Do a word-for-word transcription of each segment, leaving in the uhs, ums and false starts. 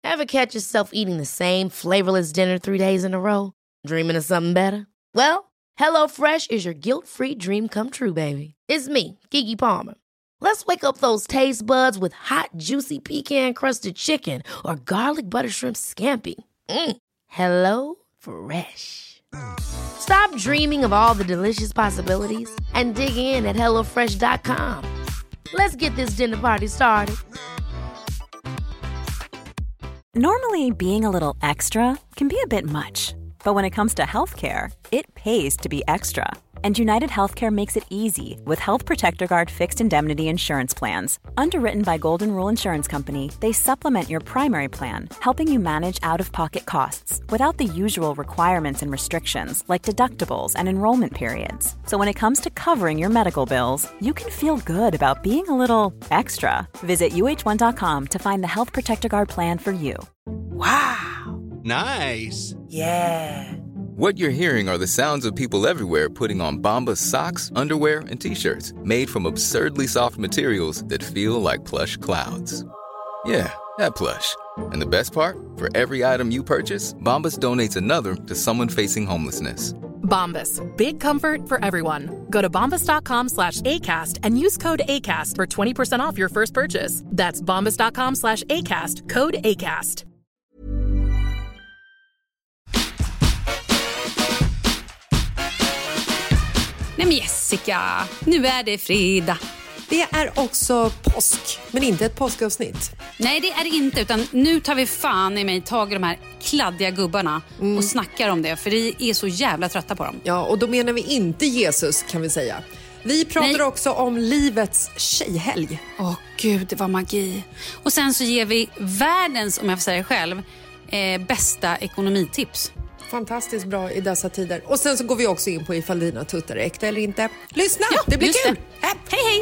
Ever catch yourself eating the same flavorless dinner three days in a row? Dreaming of something better? Well, HelloFresh is your guilt-free dream come true, baby. It's me, Keke Palmer. Let's wake up those taste buds with hot, juicy pecan-crusted chicken or garlic butter shrimp scampi. Mm. Hello Fresh. Stop dreaming of all the delicious possibilities and dig in at hello fresh dot com. Let's get this dinner party started. Normally, being a little extra can be a bit much. But when it comes to healthcare, it pays to be extra. And United Healthcare makes it easy with Health Protector Guard fixed indemnity insurance plans. Underwritten by Golden Rule Insurance Company, they supplement your primary plan, helping you manage out-of-pocket costs without the usual requirements and restrictions like deductibles and enrollment periods. So when it comes to covering your medical bills, you can feel good about being a little extra. Visit U H one dot com to find the Health Protector Guard plan for you. Wow! Nice! Yeah! What you're hearing are the sounds of people everywhere putting on Bombas socks, underwear, and T-shirts made from absurdly soft materials that feel like plush clouds. Yeah, that plush. And the best part? For every item you purchase, Bombas donates another to someone facing homelessness. Bombas. Big comfort for everyone. Go to bombas dot com slash ACAST and use code ACAST for twenty percent off your first purchase. That's bombas dot com slash ACAST. Code ACAST. Nej men Jessica, nu är det fredag. Det är också påsk, men inte ett påskavsnitt. Nej, det är det inte, utan nu tar vi fan i mig tag i de här kladdiga gubbarna mm. och snackar om det, för vi är så jävla trötta på dem. Ja, och då menar vi inte Jesus, kan vi säga. Vi pratar Nej. också om livets tjejhelg. Åh gud, det var magi. Och sen så ger vi världens, om jag får säga det själv, eh, bästa ekonomitips. Fantastiskt bra i dessa tider. Och sen så går vi också in på ifall dina tuttar är äkta eller inte. Lyssna, ja, det blir kul. Det. Hej, hej.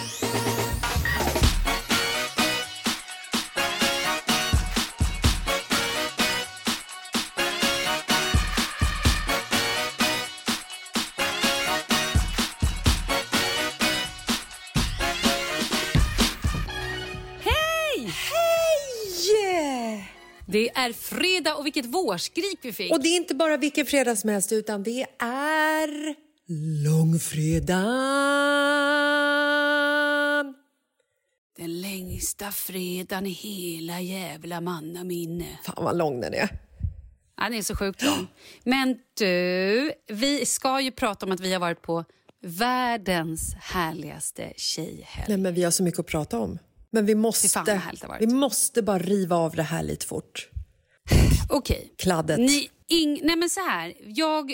Det är fredag och vilket vårskrik vi fick. Och det är inte bara vilken fredag som helst, utan det är långfredagen. Den längsta fredagen i hela jävla mannaminne. Fan vad lång den är. Ja, den är så sjukt lång. Men du, vi ska ju prata om att vi har varit på världens härligaste tjejhelg. Nej, men vi har så mycket att prata om. Men vi måste, vi måste bara riva av det här lite fort. Okej. Okay. Kladdet. Ni, ing, nej men så här. Jag,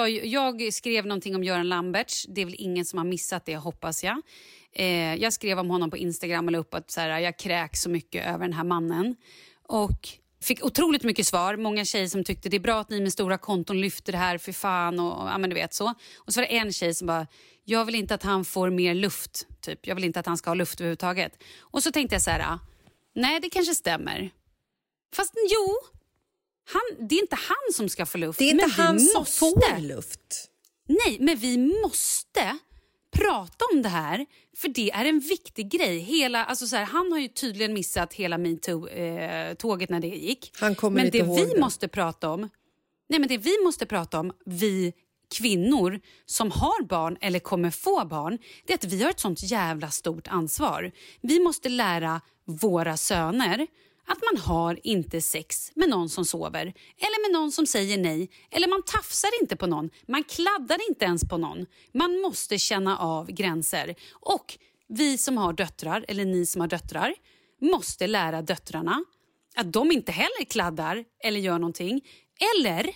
jag skrev någonting om Göran Lambertz. Det är väl ingen som har missat det, hoppas jag. Eh, jag skrev om honom på Instagram och la upp att så här, jag kräks så mycket över den här mannen. Och fick otroligt mycket svar. Många tjejer som tyckte det är bra att ni med stora konton lyfter det här för fan. Och, ja, men du vet så. Och så var det en tjej som bara... Jag vill inte att han får mer luft, typ. Jag vill inte att han ska ha luft överhuvudtaget. Och så tänkte jag så här, nej det kanske stämmer. Fast jo, han, det är inte han som ska få luft. Det är inte men han som måste. får luft. Nej, men vi måste prata om det här. För det är en viktig grej. Hela, alltså så här, han har ju tydligen missat hela MeToo-tåget när det gick. Han kommer men inte det ihåg vi det. måste prata om... Nej, men det vi måste prata om, vi kvinnor som har barn eller kommer få barn, det är att vi har ett sånt jävla stort ansvar. Vi måste lära våra söner att man har inte sex med någon som sover eller med någon som säger nej, eller man tafsar inte på någon, man kladdar inte ens på någon. Man måste känna av gränser. Och vi som har döttrar, eller ni som har döttrar, måste lära döttrarna att de inte heller kladdar eller gör någonting. Eller,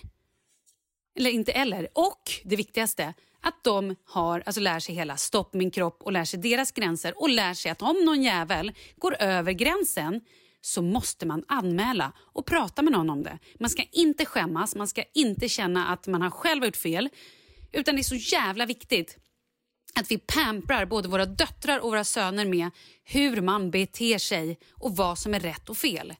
eller inte eller, och det viktigaste, att de har, alltså lär sig hela stopp min kropp och lär sig deras gränser och lär sig att om någon jävel går över gränsen så måste man anmäla och prata med någon om det. Man ska inte skämmas, man ska inte känna att man har själv gjort fel, utan det är så jävla viktigt att vi pamprar både våra döttrar och våra söner med hur man beter sig och vad som är rätt och fel.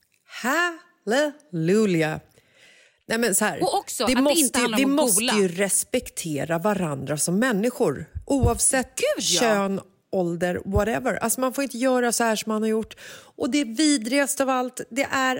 Halleluja! Nej, men så här, och också det att måste, det inte handlar vi om att måste gola. ju respektera varandra som människor. Oavsett Gud, ja. kön, ålder, whatever. Alltså man får inte göra så här som man har gjort. Och det vidrigaste av allt, det är att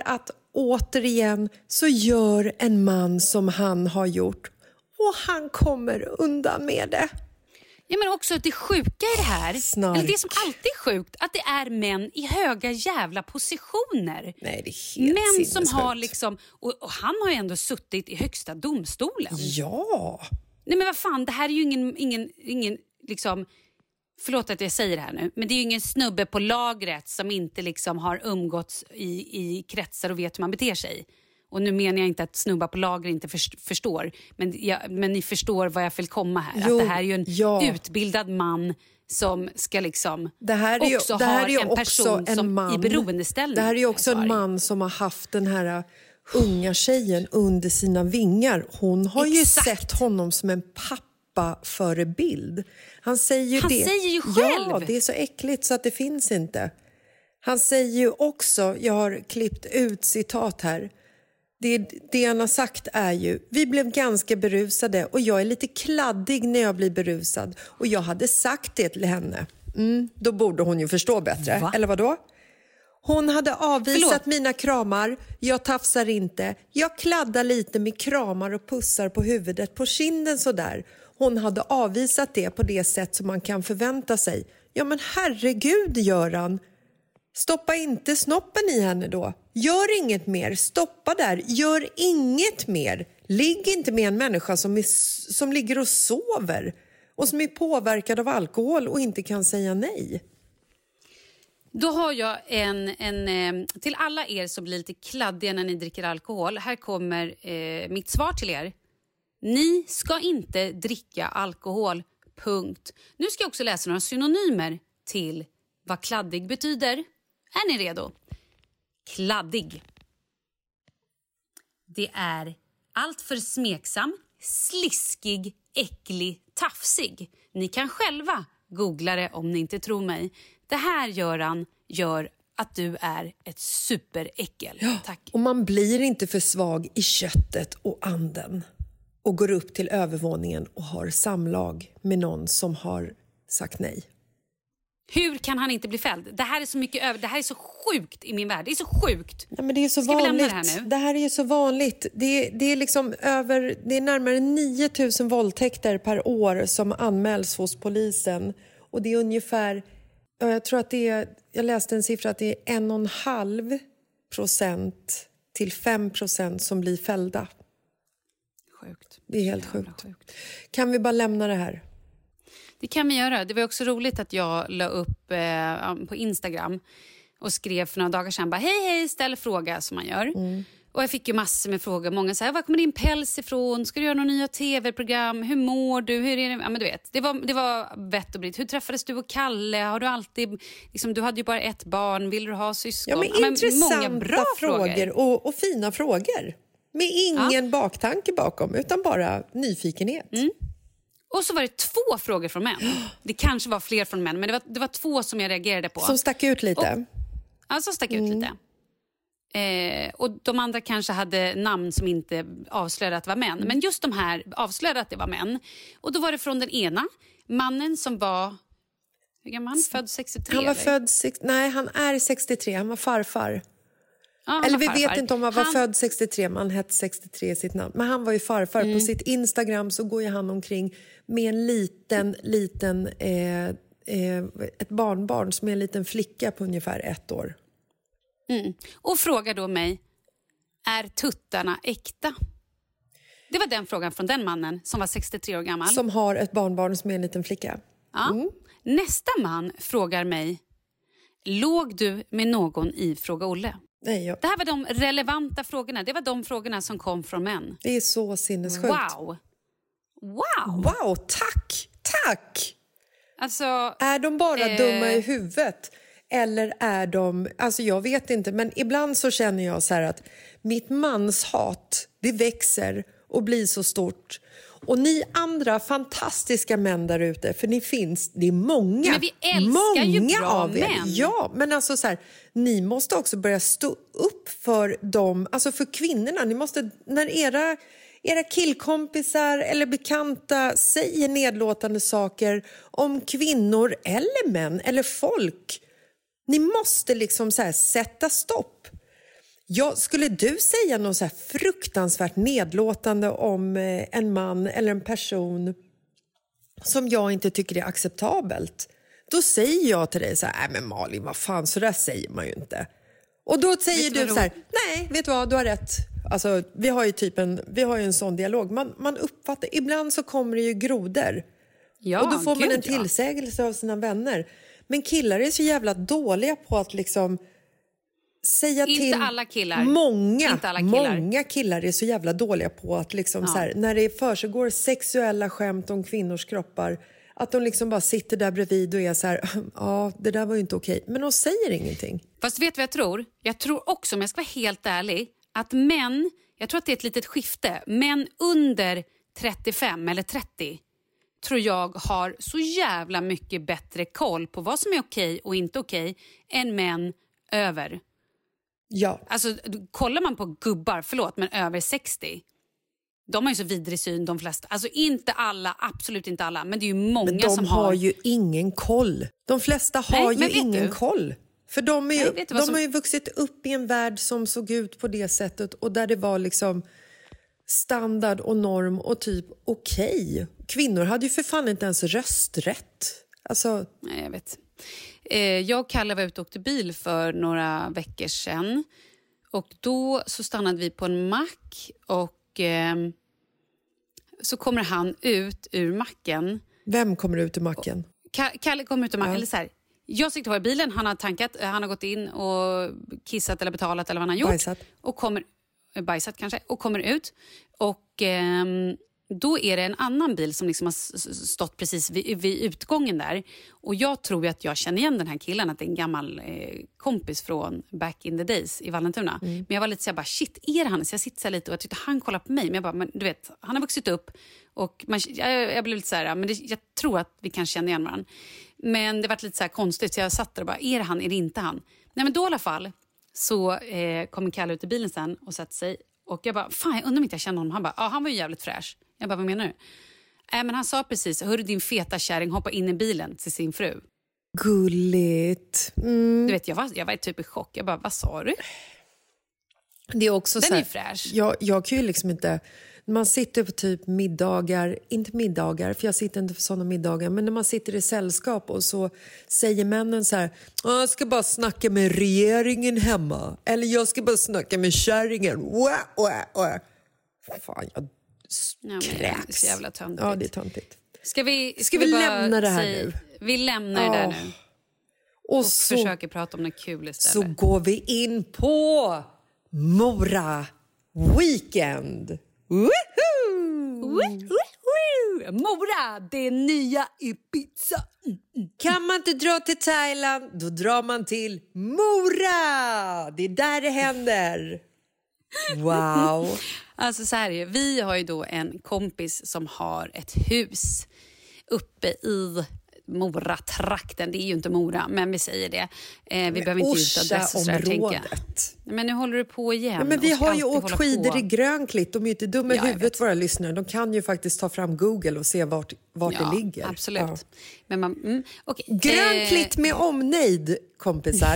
återigen så gör en man som han har gjort. Och han kommer undan med det. Ja, men också det sjuka i det här, Snark. eller det som alltid är sjukt, att det är män i höga jävla positioner. Nej, det är helt män som sinnessjukt. har liksom, och, och han har ju ändå suttit i högsta domstolen. Ja. Nej men vad fan, det här är ju ingen, ingen, ingen liksom, förlåt att jag säger det här nu, men det är ju ingen snubbe på lagret som inte liksom har umgåtts i, i kretsar och vet hur man beter sig. Och nu menar jag inte att snubbar på lager inte för, förstår. Men, jag, men ni förstår vad jag vill komma här. Jo, att det här är ju en ja. utbildad man som ska liksom Det här är ju, också det här ha är ju en också person en som man, i beroendeställning. Det här är ju också en man som har haft den här unga tjejen under sina vingar. Hon har Exakt. ju sett honom som en pappaförebild. Han säger ju Han det. säger ju själv. Ja, det är så äckligt så att det finns inte. Han säger ju också, jag har klippt ut citat här. Det, det han har sagt är ju, vi blev ganska berusade och jag är lite kladdig när jag blir berusad. Och jag hade sagt det till henne. Mm, då borde hon ju förstå bättre. Va? Eller vad då? Hon hade avvisat Förlåt. mina kramar. Jag tafsar inte. Jag kladdar lite med kramar och pussar på huvudet, på kinden sådär. Hon hade avvisat det på det sätt som man kan förvänta sig. Ja men herregud, Göran. Stoppa inte snoppen i henne då. Gör inget mer. Stoppa där. Gör inget mer. Ligg inte med en människa som, är, som ligger och sover. Och som är påverkad av alkohol och inte kan säga nej. Då har jag en, en... Till alla er som blir lite kladdiga när ni dricker alkohol. Här kommer eh, mitt svar till er. Ni ska inte dricka alkohol. Punkt. Nu ska jag också läsa några synonymer till vad kladdig betyder. Är ni redo? Kladdig. Det är allt för smeksam, sliskig, äcklig, tafsig. Ni kan själva googla det om ni inte tror mig. Det här, Göran, gör att du är ett superäckel. Ja, tack. Och man blir inte för svag i köttet och anden. Och går upp till övervåningen och har samlag med någon som har sagt nej. Hur kan han inte bli fälld? Det här är så mycket över. Det här är så sjukt i min värld. Det är så sjukt. Nej, men det är så Ska vi lämna vanligt. det här nu? Det här är ju så vanligt. Det, det är liksom över det är närmare nio tusen våldtäkter per år som anmäls hos polisen, och det är ungefär, jag tror att det är, jag läste en siffra att det är en och en halv procent till fem procent som blir fällda. Sjukt. Det är helt Jävla sjukt. sjukt. Kan vi bara lämna det här? Det kan vi göra. Det var också roligt att jag la upp eh, på Instagram och skrev för några dagar sedan bara hej hej, ställ fråga som man gör. Mm. Och jag fick ju massor med frågor. Många sa, var kommer din päls ifrån? Ska du göra några nya tv-program? Hur mår du? Hur är det? Ja, men du vet, det var, det var vett och britt. Hur träffades du och Kalle? Har du alltid, liksom, du hade ju bara ett barn. Vill du ha syskon? Ja, men ja, men intressanta många bra frågor, frågor. Och, och fina frågor. Med ingen Ja. baktanke bakom, utan bara nyfikenhet. Mm. Och så var det två frågor från män. Det kanske var fler från män, men det var, det var två som jag reagerade på. Som stack ut lite. Och, alltså stack ut mm. lite. Eh, och de andra kanske hade namn som inte avslöjade att det var män. Mm. Men just de här avslöjade att det var män. Och då var det från den ena mannen som var... Hur gammal? Född sextiotre? Han var eller? född... Nej, han är sextiotre. Han var farfar. Ja, han Eller var vi farfar. vet inte om han var han... född sextiotre, men han hette sextiotre i sitt namn. Men han var ju farfar. Mm. På sitt Instagram så går ju han omkring med en liten, liten... Eh, eh, ett barnbarn som är en liten flicka på ungefär ett år. Mm. Och frågar då mig, är tuttarna äkta? Det var den frågan från den mannen som var sextiotre år gammal. Som har ett barnbarn som är en liten flicka. Ja. Mm. Nästa man frågar mig, låg du med någon i Fråga Olle? Nej, jag... Det här var de relevanta frågorna. Det var de frågorna som kom från män. Det är så sinnessjukt. Wow! Wow! Wow, tack! Tack! Alltså, är de bara eh... dumma i huvudet? Eller är de... Alltså jag vet inte, men ibland så känner jag så här att mitt manshat, det växer och blir så stort. Och ni andra fantastiska män där ute, för ni finns, det är många. Men vi älskar många ju bra av er. män. Ja, men alltså så här, ni måste också börja stå upp för dem, alltså för kvinnorna. Ni måste, när era, era killkompisar eller bekanta säger nedlåtande saker om kvinnor eller män eller folk, ni måste liksom så här sätta stopp. Ja, skulle du säga något så här fruktansvärt nedlåtande om eh, en man eller en person som jag inte tycker är acceptabelt, då säger jag till dig så här, nej men Malin, vad fan, så där säger man ju inte. Och då säger du så här, nej, vet du vad, du har rätt. Alltså, vi har ju typ en, vi har ju en sån dialog. Man, man uppfattar, ibland så kommer det ju grodor. Ja, och då får man gud, en tillsägelse ja. av sina vänner. Men killar är så jävla dåliga på att liksom säga inte till alla killar. Många, inte alla killar. många killar är så jävla dåliga på att liksom Ja. så här, när det försiggår sexuella skämt om kvinnors kroppar, att de liksom bara sitter där bredvid och är så här, ja, det där var ju inte okej. Men de säger ingenting. Fast vet du vad jag tror? Jag tror också, om jag ska vara helt ärlig, att män, jag tror att det är ett litet skifte, män under trettiofem eller trettio tror jag har så jävla mycket bättre koll på vad som är okej och inte okej än män över. Ja. Alltså, kollar man på gubbar, förlåt, men över sextio, de har ju så vidrig syn, de flesta. Alltså inte alla, absolut inte alla, men det är ju många men de som har... har ju ingen koll. De flesta har Nej, ju ingen du? koll. För de, är ju, Nej, vet du vad de som... har ju vuxit upp i en värld som såg ut på det sättet och där det var liksom standard och norm och typ okej. Okay. Kvinnor hade ju för fan inte ens rösträtt. Alltså... Nej, jag vet. Eh, jag och Kalle var ute och åkte bil för några veckor sedan. Och då så stannade vi på en mack och eh, så kommer han ut ur macken. Vem kommer ut ur macken? Ka- Kalle kommer ut ur macken. Ja. Eller så här, jag sitter kvar i bilen, han har tankat, han har gått in och kissat eller betalat eller vad han har gjort. Bajsat. Och kommer, bajsat kanske, och kommer ut. Och eh, då är det en annan bil som liksom har stått precis vid, vid utgången där. Och jag tror ju att jag känner igen den här killen, att det är en gammal eh, kompis från back in the days i Vallentuna. Mm. Men jag var lite så här, bara shit, är det han? Så jag sitter så här lite och jag tyckte han kollar på mig. Men jag bara, men du vet, han har vuxit upp och man, jag, jag blev lite så här, men det, jag tror att vi kan känna igen varandra. Men det var lite så här konstigt så jag satt där och bara, är det han, är det inte han? Nej men då i alla fall så eh, kommer Kalle ut i bilen sen och sätter sig. Och jag bara, fan jag undrar om inte jag känner honom. Han bara, ja han var ju jävligt fräsch. Jag bara, vad menar du? Nej men han sa precis, hörru din feta kärring, hoppa in i bilen till sin fru. Gulligt. Mm. Du vet, jag var, jag var typ i chock. Jag bara, vad sa du? Det är också Den så här, är fräsch. Jag, jag kan ju liksom inte... Man sitter på typ middagar, inte middagar, för jag sitter inte på sådana middagar, men när man sitter i sällskap och så säger männen så här, jag ska bara snacka med regeringen hemma, eller jag ska bara snacka med kärringen. Wah, wah, wah. Fan, jag ja, kräks. Det är så jävla töntigt. Ja, det är töntigt. Ska vi, ska ska vi, vi lämna det här säga, nu? Vi lämnar oh. det där nu. Och, och så, försöker prata om något kul istället. Så går vi in på Mora Weekend. Woohoo! Woohoo! Mora, det är nya Ibiza. Mm, mm. Kan man inte dra till Thailand, då drar man till Mora. Det är där det händer. Wow. Alltså så här är det. Vi har ju då en kompis som har ett hus uppe i Mora-trakten. Det är ju inte Mora, men vi säger det. Eh, vi men behöver inte ut adresser så här, tänker jag. Men nu håller du på igen. Ja, men vi har ju åkt skidor på. i Grönklitt. De är ju inte dumma i Ja, huvudet, våra lyssnare. De kan ju faktiskt ta fram Google och se vart, vart ja, det ligger. Absolut. Ja. Men man, mm, okay. Grönklitt med omnejd, kompisar.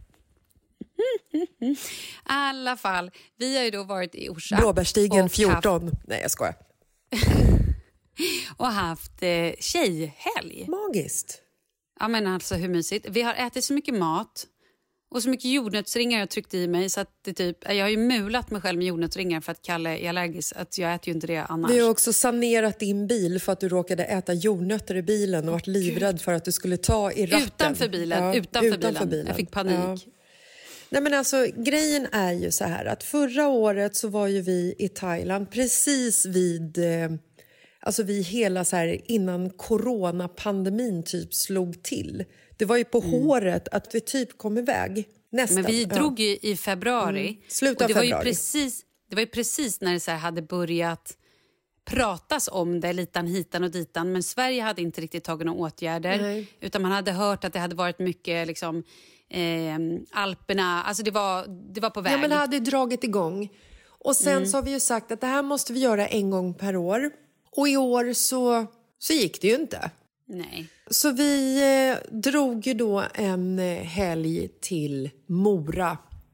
I alla fall, vi har ju då varit i Orsa. Blåbärstigen fjorton. Haft, Nej, jag skojar. och haft eh, tjejhelg. Magiskt. Ja, men alltså hur mysigt. Vi har ätit så mycket mat och så mycket jordnötsringar jag tryckte i mig så att det typ, jag har ju mulat mig själv med jordnötsringar för att Kalle är allergisk, att jag äter ju inte det annars. Vi har också sanerat din bil för att du råkade äta jordnötter i bilen och varit livrädd för att du skulle ta i ratten. Utanför bilen, ja, utanför, utanför bilen. bilen. Jag fick panik. Ja. Nej, men alltså, grejen är ju så här att förra året så var ju vi i Thailand precis vid, eh, alltså vi hela så här innan coronapandemin typ slog till. Det var ju på mm. håret att vi typ kom iväg. Nästan. Men vi ja. drog ju i februari. Mm. Slutet av och det februari. Var ju precis, det var ju precis när det så här hade börjat pratas om det litan hitan och ditan, men Sverige hade inte riktigt tagit några åtgärder. Nej. Utan man hade hört att det hade varit mycket liksom Eh, Alperna, alltså det var, det var på väg. Ja, men det hade dragit igång. Och sen mm. så har vi ju sagt att det här måste vi göra en gång per år. Och i år så, så gick det ju inte. Nej. Så vi eh, drog ju då en helg till Mora.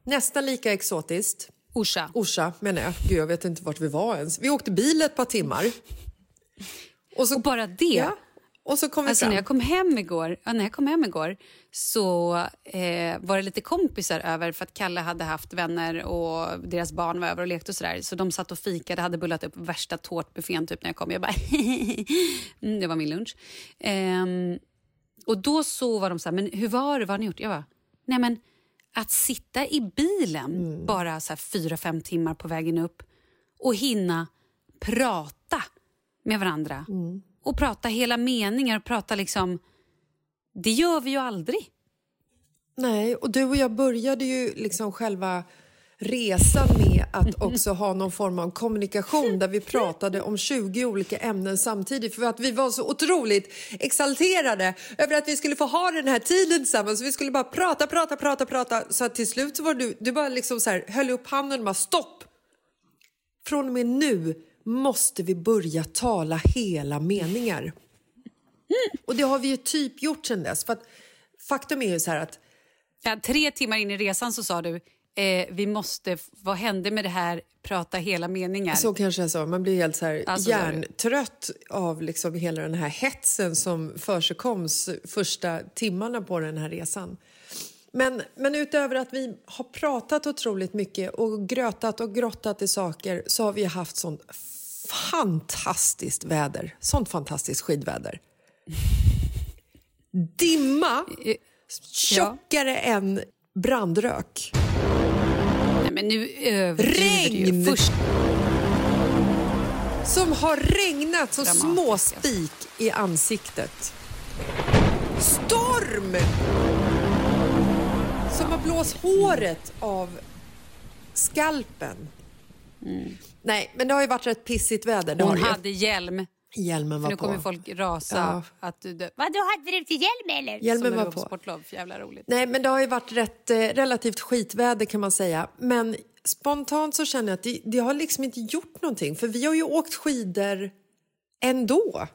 Nästan lika exotiskt. Orsa. Orsa menar jag. Gud, jag vet inte vart vi var ens. Vi åkte bil ett par timmar. Och, så, och bara det. Ja. Och så kom vi alltså fram. när jag kom hem igår, ja, när jag kom hem igår så eh, var det lite kompisar över för att Kalle hade haft vänner och deras barn var över och lekte och sådär. Så de satt och fikade, hade bullat upp värsta tårtbuffén typ när jag kom. Jag bara mm, det var min lunch. Eh, och då så var de så här, men hur var det, vad har ni gjort? Jag bara, nej men att sitta i bilen mm. bara så här fyra, fem timmar på vägen upp och hinna prata med varandra. Mm. Och prata hela meningar och prata liksom... Det gör vi ju aldrig. Nej, och du och jag började ju liksom själva resan med att också ha någon form av kommunikation där vi pratade om tjugo olika ämnen samtidigt. För att vi var så otroligt exalterade över att vi skulle få ha den här tiden tillsammans. Så vi skulle bara prata, prata, prata, prata. Så att till slut så var du, du bara liksom så här, höll upp handen och bara stopp. Från och med nu måste vi börja tala hela meningar. Mm. Och det har vi ju typ gjort sedan dess. För att faktum är ju så här att... Ja, tre timmar in i resan så sa du, eh, vi måste, vad hände med det här, prata hela meningar? Så kanske jag sa, man blir helt så här alltså, hjärntrött av liksom hela den här hetsen som försigkoms första timmarna på den här resan. Men, men utöver att vi har pratat otroligt mycket och grötat och grottat i saker så har vi haft sånt fantastiskt väder. Sånt fantastiskt skidväder. Dimma, tjockare ja. än brandrök. Nej, men nu överdriver regn! Du först. Som har regnat så små spik i ansiktet. Storm! Som har blåst håret av skalpen. Mm. Nej, men det har ju varit rätt pissigt väder. Det Hon har hade hjälm. Hjälmen var nu på. Nu kommer folk rasa. Ja. Att du dö- Vad, du hade du inte hjälm eller? Hjälmen Som var på. på. Sportlov, jävla roligt. Nej, men det har ju varit rätt, eh, relativt skitväder kan man säga. Men spontant så känner jag att det, det har liksom inte gjort någonting. För vi har ju åkt skidor ändå.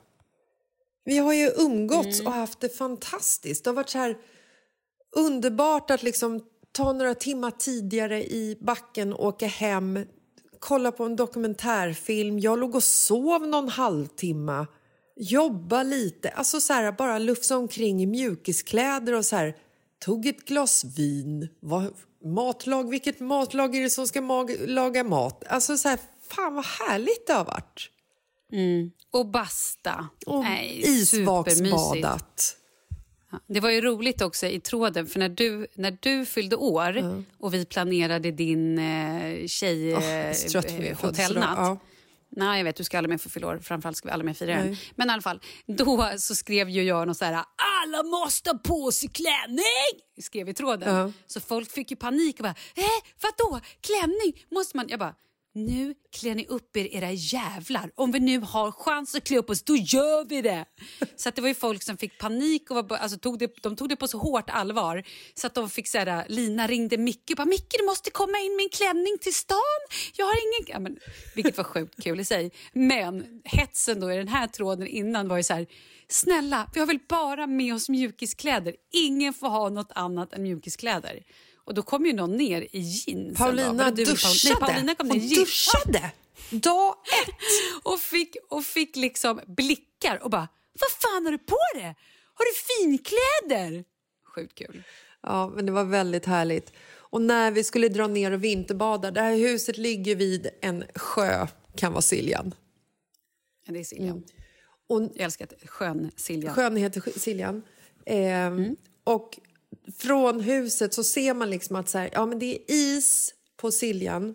Vi har ju umgåtts mm. och haft det fantastiskt. Det har varit så här underbart att liksom ta några timmar tidigare i backen, åka hem, kolla på en dokumentärfilm. Jag låg och sov någon halvtimme, jobba lite, alltså så här, bara lufsa omkring i mjukiskläder och så här, tog ett glas vin. Vad, matlag, vilket matlag är det som ska mag- laga mat? Alltså så här, fan vad härligt det har varit. Mm. Och basta. Och Nej, isvaksbadat. Ja, det var ju roligt också i tråden, för när du, när du fyllde år mm. och vi planerade din eh, tjej oh, eh, hotellnatt. Ja. Nej, jag vet, du ska aldrig mer få fylla år. Framförallt ska vi aldrig mer fira den. Men i alla fall, då så skrev ju jag något så här: alla måste ha på sig klänning! Skrev i tråden. Ja. Så folk fick ju panik och bara, eh, vadå? Klänning? Måste man? Jag bara, nu klär ni upp er, era jävlar. Om vi nu har chans att klä upp oss, då gör vi det. Så att det var ju folk som fick panik och var, alltså, tog det, de tog det på så hårt allvar. Så att de fick så här, Lina ringde Micke och bara, Micke, du måste komma in med en klänning till stan. Jag har ingen... Ja, men, vilket var sjukt kul i sig. Men hetsen då i den här tråden innan var ju så här, snälla, vi har väl bara med oss mjukiskläder. Ingen får ha något annat än mjukiskläder. Och då kom ju någon ner i jeans. Paulina duschade. Nej, Paulina kom ner i Hon jeans. duschade. Dag ett. och, fick, och fick liksom blickar och bara, vad fan har du på dig? Har du finkläder? Sjukt kul. Ja, men det var väldigt härligt. Och när vi skulle dra ner och vinterbada, det här huset ligger vid en sjö, kan vara Siljan. Ja, det är Siljan. Mm. Och, jag älskar att sjön Siljan. Sjön heter Siljan. Eh, mm. Och från huset så ser man liksom att så här, ja, men det är is på Siljan,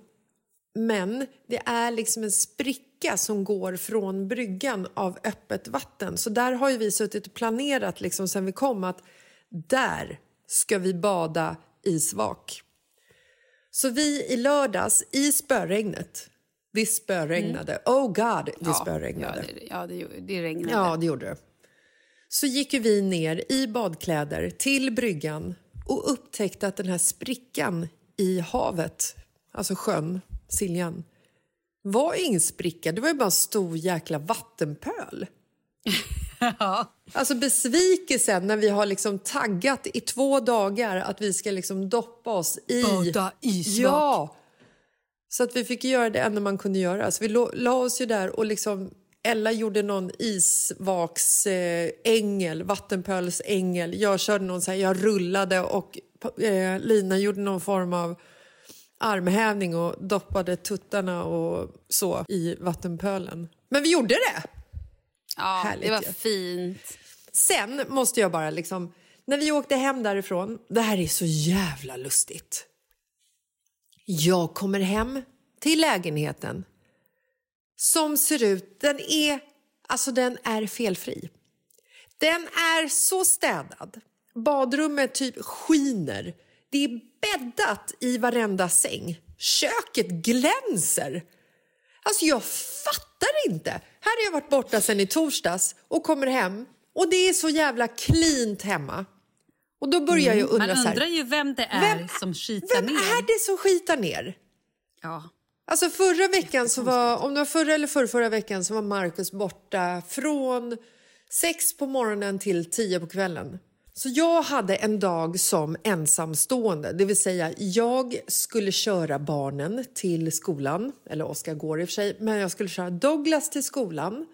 men det är liksom en spricka som går från bryggan av öppet vatten. Så där har ju vi suttit och planerat liksom sen vi kom att där ska vi bada isvak. Så vi i lördags i spöregnet, det spöregnade, mm. oh god, det ja, spöregnade. Ja, det, ja det, det regnade. Ja, det gjorde det. Så gick vi ner i badkläder till bryggan och upptäckte att den här sprickan i havet, alltså sjön, Siljan, var ingen spricka. Det var ju bara en stor jäkla vattenpöl. Ja. Alltså besvikelsen när vi har liksom taggat i två dagar att vi ska liksom doppa oss i... Bada isvak. Ja! Så att vi fick göra det enda man kunde göra. Så vi lo- la oss ju där och liksom... Ella gjorde någon isvaksängel, eh, vattenpölsängel. Jag körde någon så här, jag rullade och eh, Lina gjorde någon form av armhävning och doppade tuttarna och så i vattenpölen. Men vi gjorde det! Ja, Härligt, det var ja. fint. Sen måste jag bara liksom, när vi åkte hem därifrån, det här är så jävla lustigt. Jag kommer hem till lägenheten som ser ut, den är, alltså den är felfri. Den är så städad. Badrummet typ skiner. Det är bäddat i varenda säng. Köket glänser. Alltså jag fattar inte. Här har jag varit borta sedan i torsdags och kommer hem. Och det är så jävla cleant hemma. Och då börjar jag undra Man så här, undrar ju vem det är vem, som skitar vem ner. är det som skitar ner? Ja. Alltså förra veckan så var, om det var förra eller förra, förra veckan så var Marcus borta från sex på morgonen till tio på kvällen. Så jag hade en dag som ensamstående, det vill säga jag skulle köra barnen till skolan, eller Oskar går i och för sig, men jag skulle köra Douglas till skolan.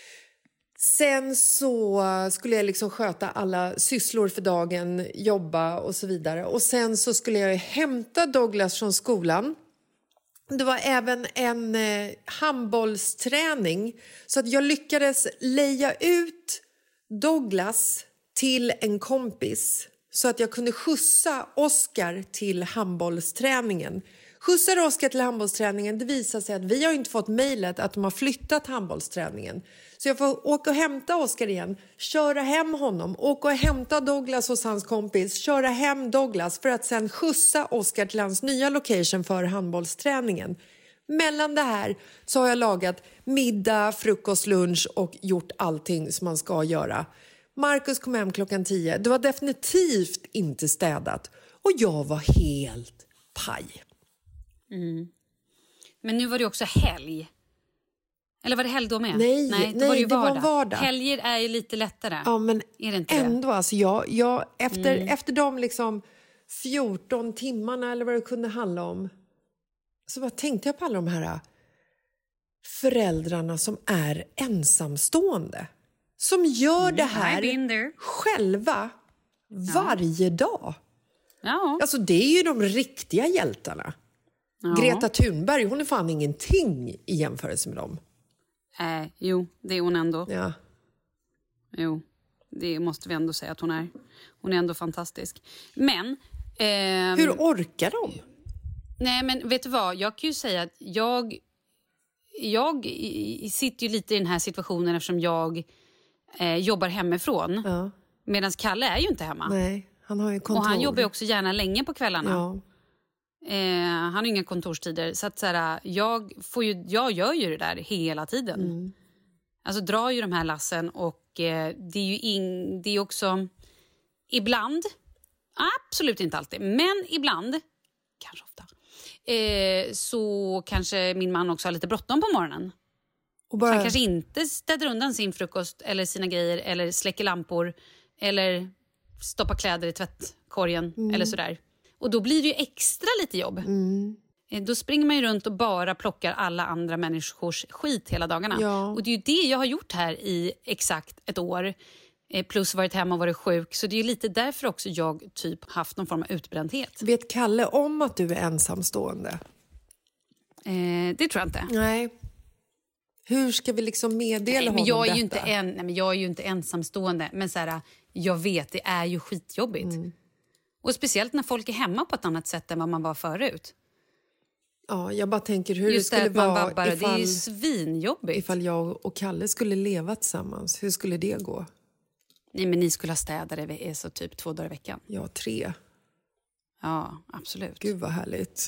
Sen så skulle jag liksom sköta alla sysslor för dagen, jobba och så vidare. Och sen så skulle jag hämta Douglas från skolan. Det var även en eh, handbollsträning så att jag lyckades leja ut Douglas till en kompis så att jag kunde skjutsa Oskar till handbollsträningen. Skjutsar Oskar till handbollsträningen, det visar sig att vi har inte fått mejlet att de har flyttat handbollsträningen. Så jag får åka och hämta Oskar igen, köra hem honom, åka och hämta Douglas hos hans kompis, köra hem Douglas för att sen skjutsa Oskar till hans nya location för handbollsträningen. Mellan det här så har jag lagat middag, frukost, lunch och gjort allting som man ska göra. Marcus kom hem klockan tio. Det var definitivt inte städat. Och jag var helt paj. Mm. Men nu var det också helg. Eller var det helg då med? Nej, nej, då nej var det, ju det vardag. var vardag. Helger är ju lite lättare. Ja, men är det inte ändå, det? alltså jag, jag, efter, Mm. efter de liksom fjorton timmarna eller vad det kunde handla om, så bara tänkte jag på alla de här föräldrarna som är ensamstående. Som gör det I've been här there. själva varje dag. Ja. Alltså det är ju de riktiga hjältarna. Ja. Greta Thunberg, hon är fan ingenting i jämförelse med dem. Äh, jo, det är hon ändå. Ja. Jo, det måste vi ändå säga att hon är. Hon är ändå fantastisk. Men... ehm, Hur orkar de? Nej, men vet du vad? Jag kan ju säga att jag... Jag i- i- sitter ju lite i den här situationen eftersom jag eh, jobbar hemifrån. Ja. Medan Kalle är ju inte hemma. Nej, han har ju kontor. Och han jobbar ju också gärna länge på kvällarna. Ja. Eh, han har inga kontorstider. Så att så här, jag, får ju, jag gör ju det där hela tiden. Mm. Alltså drar ju de här lassen. Och eh, det är ju in, det är också... Ibland, absolut inte alltid, men ibland, kanske ofta, eh, så kanske min man också har lite bråttom på morgonen. Och Så han bara, kanske inte städar undan sin frukost eller sina grejer eller släcker lampor eller stoppar kläder i tvättkorgen Mm. eller sådär. Och då blir det ju extra lite jobb. Mm. Eh, Då springer man ju runt och bara plockar alla andra människors skit hela dagarna. Ja. Och det är ju det jag har gjort här i exakt ett år. Eh, Plus varit hemma och varit sjuk. Så det är ju lite därför också jag typ haft någon form av utbrändhet. vet Kalle om att du är ensamstående? Eh, det tror jag inte. Nej. Hur ska vi liksom meddela Nej, men honom jag är detta? ju inte en, nej, men jag är ju inte ensamstående. Men så här, jag vet, det är ju skitjobbigt. Mm. Och speciellt när folk är hemma på ett annat sätt än vad man var förut. Ja, jag bara tänker hur Just det det skulle att man vara vabbar, det är ifall, ju svinjobbigt. ifall jag och Kalle skulle leva tillsammans. Hur skulle det gå? Nej, men ni skulle ha städare är så typ två dagar i veckan. Ja, tre. Ja, absolut. Gud vad härligt.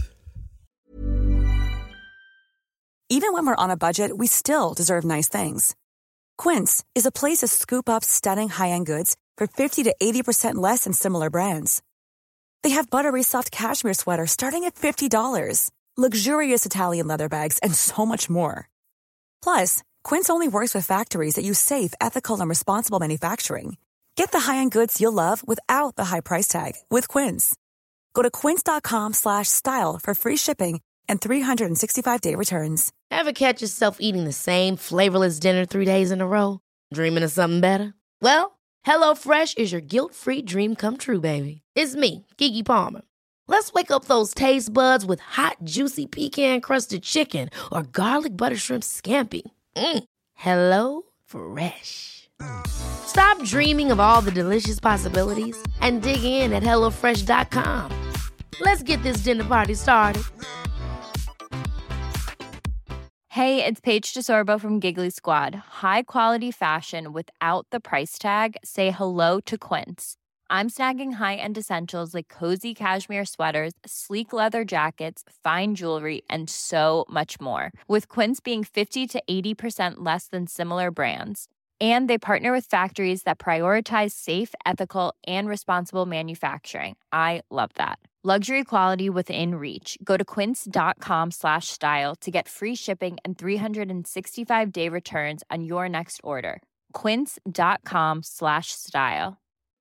Even when we're on a budget, we still deserve nice things. Quince is a place to scoop up stunning high-end goods for fifty to eighty percent less than similar brands. They have buttery soft cashmere sweaters starting at fifty dollars, luxurious Italian leather bags, and so much more. Plus, Quince only works with factories that use safe, ethical, and responsible manufacturing. Get the high-end goods you'll love without the high price tag with Quince. Go to quince.com slash style for free shipping and three sixty-five day returns. Ever catch yourself eating the same flavorless dinner three days in a row? Dreaming of something better? Well, HelloFresh is your guilt-free dream come true, baby. It's me, Keke Palmer. Let's wake up those taste buds with hot, juicy pecan-crusted chicken or garlic butter shrimp scampi. Mm. Hello Fresh. Stop dreaming of all the delicious possibilities and dig in at hello fresh dot com. Let's get this dinner party started. Hey, it's Paige DeSorbo from Giggly Squad. High quality fashion without the price tag. Say hello to Quince. I'm snagging high-end essentials like cozy cashmere sweaters, sleek leather jackets, fine jewelry, and so much more. With Quince being fifty to eighty percent less than similar brands. And they partner with factories that prioritize safe, ethical, and responsible manufacturing. I love that. Luxury quality within reach. Go to quince.com slash style to get free shipping and three sixty-five day returns on your next order. Quince.com slash style.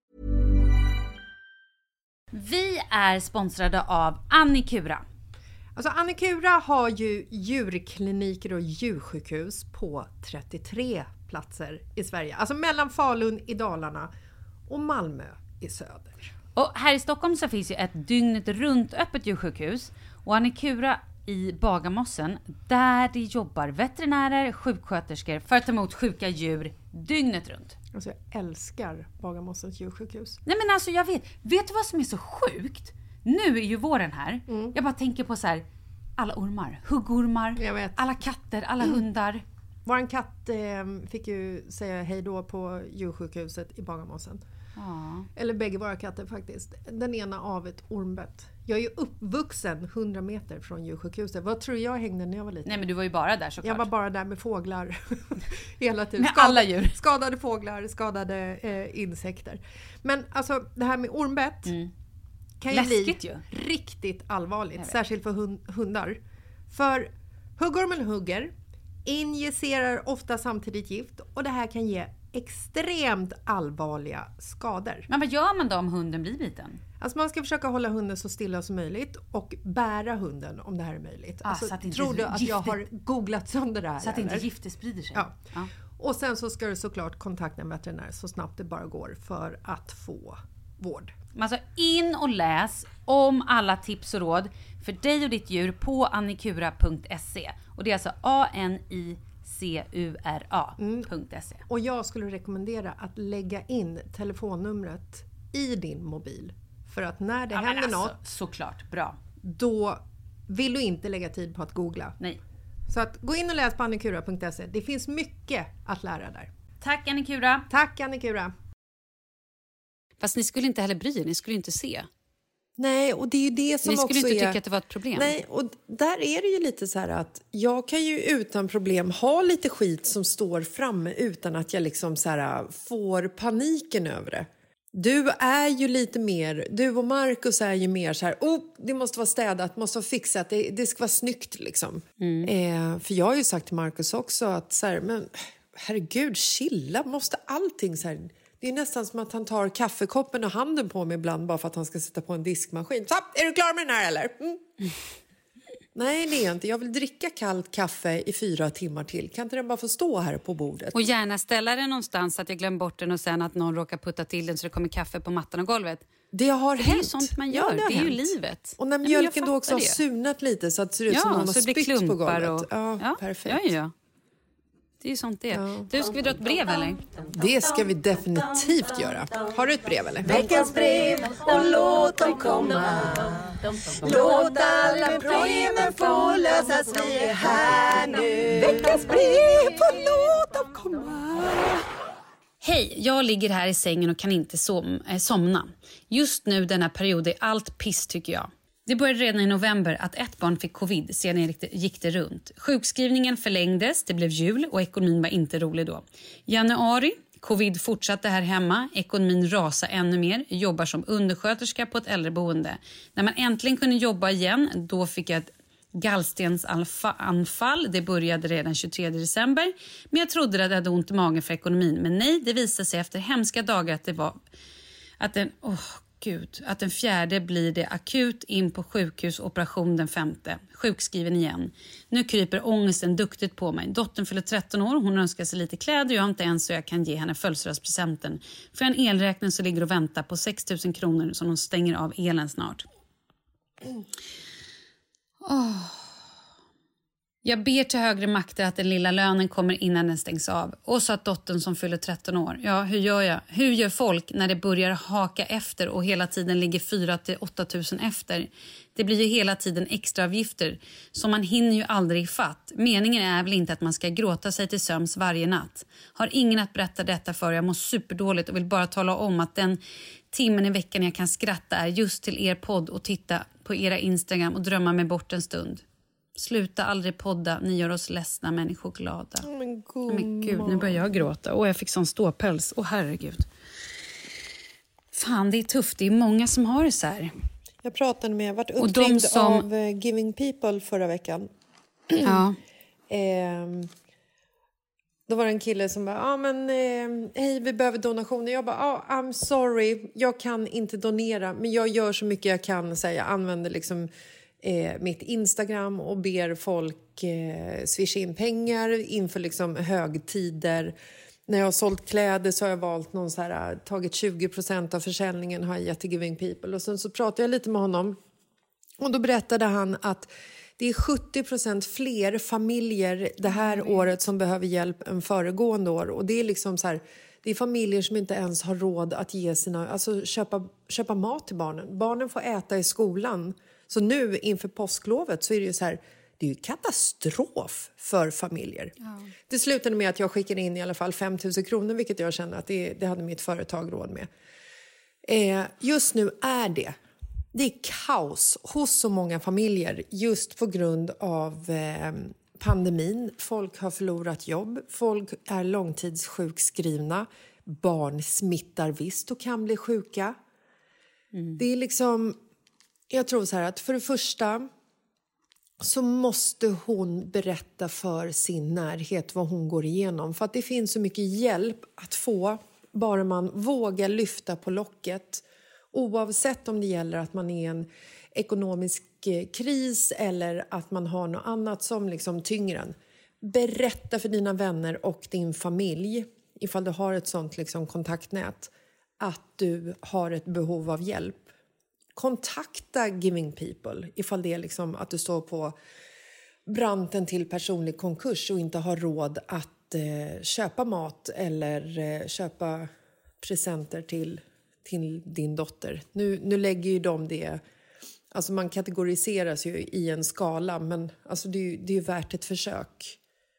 Vi är sponsrade av Annikura. Alltså Annikura har ju djurkliniker och djursjukhus på trettiotre platser i Sverige. Alltså mellan Falun i Dalarna och Malmö i söder. Och här i Stockholm så finns ju ett dygnet runt öppet djursjukhus. Och Annikura i Bagarmossen, där det jobbar veterinärer, sjuksköterskor för att ta emot sjuka djur dygnet runt. Alltså jag älskar Bagarmossens djursjukhus. Nej men alltså jag vet, vet du vad som är så sjukt? Nu är ju våren här. Mm. Jag bara tänker på så här, alla ormar, huggormar, jag vet. Alla katter, alla mm. hundar. Våran katt eh, fick ju säga hej då på djursjukhuset i Bagarmossen. Ja. Eller bägge våra katter faktiskt. Den ena av ett ormbett. Jag är ju uppvuxen hundra meter från djursjukhuset. Vad tror jag hängde när jag var liten? Nej men du var ju bara där såklart. Jag var bara där med fåglar. Hela tiden. Med alla djur. Skadade fåglar, skadade eh, insekter. Men alltså det här med ormbett mm. kan ju läskigt bli ju. Riktigt allvarligt. Särskilt för hund- hundar. För huggormen hugger, injicerar ofta samtidigt gift. Och det här kan ge extremt allvarliga skador. Men vad gör man då om hunden blir biten? Alltså man ska försöka hålla hunden så stilla som möjligt och bära hunden om det här är möjligt. Ah, alltså, så att inte tror du att giftigt, jag har googlat sönder det här? Så att eller? inte giftet sprider sig. Ja. Ja. Och sen så ska du såklart kontakta en veterinär så snabbt det bara går för att få vård. Alltså in och läs om alla tips och råd för dig och ditt djur på annikura punkt se. Och det är alltså A N I C U R A punkt se. Mm. Och jag skulle rekommendera att lägga in telefonnumret i din mobil. För att när det ja, händer alltså, något, såklart, bra. Då vill du inte lägga tid på att googla. Nej. Så att gå in och läs på annikura punkt se. Det finns mycket att lära där. Tack Annikura. Tack Annikura. Fast ni skulle inte heller bry er, ni skulle inte se. Nej, och det är ju det som ni också skulle inte är... tycka att det var ett problem. Nej, och där är det ju lite så här att jag kan ju utan problem ha lite skit som står framme utan att jag liksom så här får paniken över det. Du är ju lite mer, du och Marcus är ju mer så här, oh, det måste vara städat, måste vara fixat, det, det ska vara snyggt liksom. Mm. Eh, för jag har ju sagt till Marcus också att så här, men herregud, chilla, måste allting så här... Det är nästan som att han tar kaffekoppen och handen på mig ibland bara för att han ska sätta på en diskmaskin. Så, är du klar med den här eller? Mm. Nej, det är jag inte. Jag vill dricka kallt kaffe i fyra timmar till. Kan inte den bara få stå här på bordet? Och gärna ställa den någonstans så att jag glömmer bort den och sen att någon råkar putta till den så det kommer kaffe på mattan och golvet. Det har det hänt. Det är ju sånt man gör. Ja, det, det är ju livet. Och när mjölken då också har surnat lite så att det ser ut ja, som någon har så spytt det på golvet. Och... Ja, ja, perfekt. Ja, ja. Det är ju sånt det är. Ja. Du, ska vi dra ett brev eller? Det ska vi definitivt göra. Har du ett brev eller? Veckans brev och låt dem komma. Låt alla problemen få lösas, vi är här nu. Veckans brev och låt dem komma. Hej, jag ligger här i sängen och kan inte som, äh, somna. Just nu denna period är allt piss tycker jag. Det började redan i november att ett barn fick covid, sedan gick det runt. Sjukskrivningen förlängdes, det blev jul och ekonomin var inte rolig då. Januari, covid fortsatte här hemma, ekonomin rasade ännu mer, jobbar som undersköterska på ett äldreboende. När man äntligen kunde jobba igen, då fick jag ett gallstensanfall. Det började redan tjugotredje december. Men jag trodde att det hade ont i magen för ekonomin. Men nej, det visade sig efter hemska dagar att det var... Att den, oh, Gud, att den fjärde blir det akut in på sjukhus, operation den femte. Sjukskriven igen. Nu kryper ångesten duktigt på mig. Dottern fyller tretton år, hon önskar sig lite kläder. Jag har inte ens så jag kan ge henne födelsedagspresenten. För en elräkning så ligger och väntar på sex tusen kronor som de stänger av elen snart. Oh. Jag ber till högre makter att den lilla lönen kommer innan den stängs av. Och så att dottern som fyller tretton år. Ja, hur gör jag? Hur gör folk när det börjar haka efter och hela tiden ligger fyra till åtta tusen efter? Det blir ju hela tiden extra avgifter. Så man hinner ju aldrig i fatt. Meningen är väl inte att man ska gråta sig till söms varje natt. Har ingen att berätta detta för. Jag mår superdåligt och vill bara tala om att den timmen i veckan jag kan skratta är just till er podd och titta på era Instagram och drömma mig bort en stund. Sluta aldrig podda, ni gör oss ledsna människor glada. Oh, men, god men gud, nu börjar jag gråta. Åh, jag fick sån ståpäls. Åh, herregud. Fan, det är tufft. Det är många som har det så här. Jag pratade med, jag varit och de uppringd som... av uh, Giving People förra veckan. Ja. eh, då var det en kille som bara, ja ah, men eh, hej, vi behöver donationer. Jag bara, ah, I'm sorry, jag kan inte donera. Men jag gör så mycket jag kan. Så här, jag använder liksom... Eh, mitt Instagram och ber folk eh, swisha in pengar inför liksom högtider. När jag har sålt kläder så har jag valt någon så här, tagit tjugo procent av försäljningen har jag gett till Giving People. Och sen så pratade jag lite med honom och då berättade han att det är sjuttio procent fler familjer det här året som behöver hjälp än föregående år. Och det är liksom så här, det är familjer som inte ens har råd att ge sina, alltså köpa, köpa mat till barnen. Barnen får äta i skolan. Så nu inför påsklovet så är det ju så här, det är ju katastrof för familjer. Ja. Det slutade med att jag skickade in i alla fall fem tusen kronor, vilket jag känner att det, det hade mitt företag råd med. Eh, just nu är det, det är kaos hos så många familjer just på grund av eh, pandemin. Folk har förlorat jobb, folk är långtidssjukskrivna, barn smittar visst och kan bli sjuka. Mm. Det är liksom... Jag tror så här att för det första så måste hon berätta för sin närhet vad hon går igenom. För att det finns så mycket hjälp att få bara man vågar lyfta på locket. Oavsett om det gäller att man är i en ekonomisk kris eller att man har något annat som liksom tynger en. Berätta för dina vänner och din familj, ifall du har ett sånt liksom kontaktnät, att du har ett behov av hjälp. Kontakta Giving People ifall det är liksom att du står på branten till personlig konkurs och inte har råd att eh, köpa mat eller eh, köpa presenter till, till din dotter. Nu, nu lägger ju de det, alltså man kategoriseras ju i en skala, men alltså det, är, det är värt ett försök.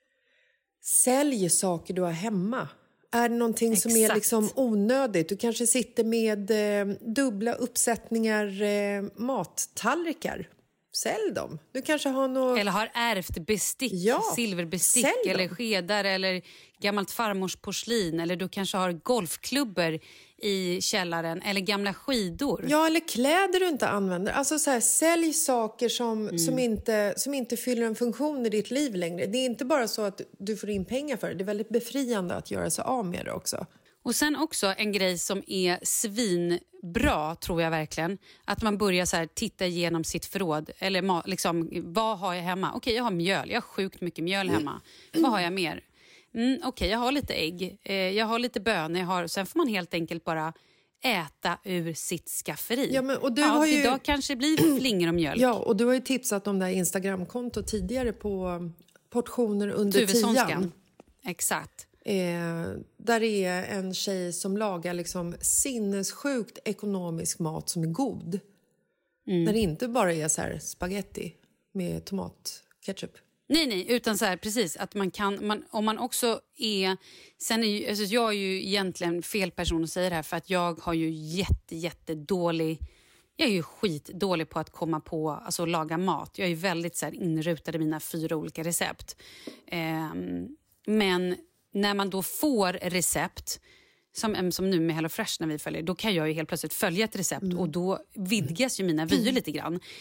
Sälj saker du har hemma. Är det någonting Exakt. Som är liksom onödigt? Du kanske sitter med eh, dubbla uppsättningar eh, mattallrikar. Sälj dem. Du kanske har något... Eller har ärvt bestick, ja, silverbestick eller skedar eller gammalt farmors porslin. Eller du kanske har golfklubbor i källaren eller gamla skidor. Ja, eller kläder du inte använder. Alltså så här, sälj saker som, mm. som, inte, som inte fyller en funktion i ditt liv längre. Det är inte bara så att du får in pengar för det. Det är väldigt befriande att göra sig av med det också. Och sen också en grej som är svinbra, tror jag verkligen. Att man börjar så här, titta igenom sitt förråd. Eller liksom, vad har jag hemma? Okej, jag har mjöl. Jag har sjukt mycket mjöl hemma. Mm. Vad har jag mer? Mm, Okej, okay, jag har lite ägg. Eh, jag har lite bönor. Jag har, sen får man helt enkelt bara äta ur sitt skafferi. Ja, men, och du ja, har ju... Idag kanske det blir flingor och mjölk. Ja, och du har ju tipsat om det här Instagramkonto tidigare på portioner under tian. Exakt. Eh, där är en tjej som lagar liksom sinnessjukt ekonomisk mat som är god. Mm. När det inte bara är så här spaghetti med tomatketchup. Nej, nej, utan så här, precis, att man kan, man, om man också är, sen är ju, alltså jag är ju egentligen fel person att säga det här, för att jag har ju jätte, jätte dålig, jag är ju skitdålig på att komma på, alltså laga mat. Jag är ju väldigt så här inrutad i mina fyra olika recept. Eh, men när man då får recept, som, som nu med HelloFresh när vi följer, då kan jag ju helt plötsligt följa ett recept mm. och då vidgas ju mina vyer mm. lite grann.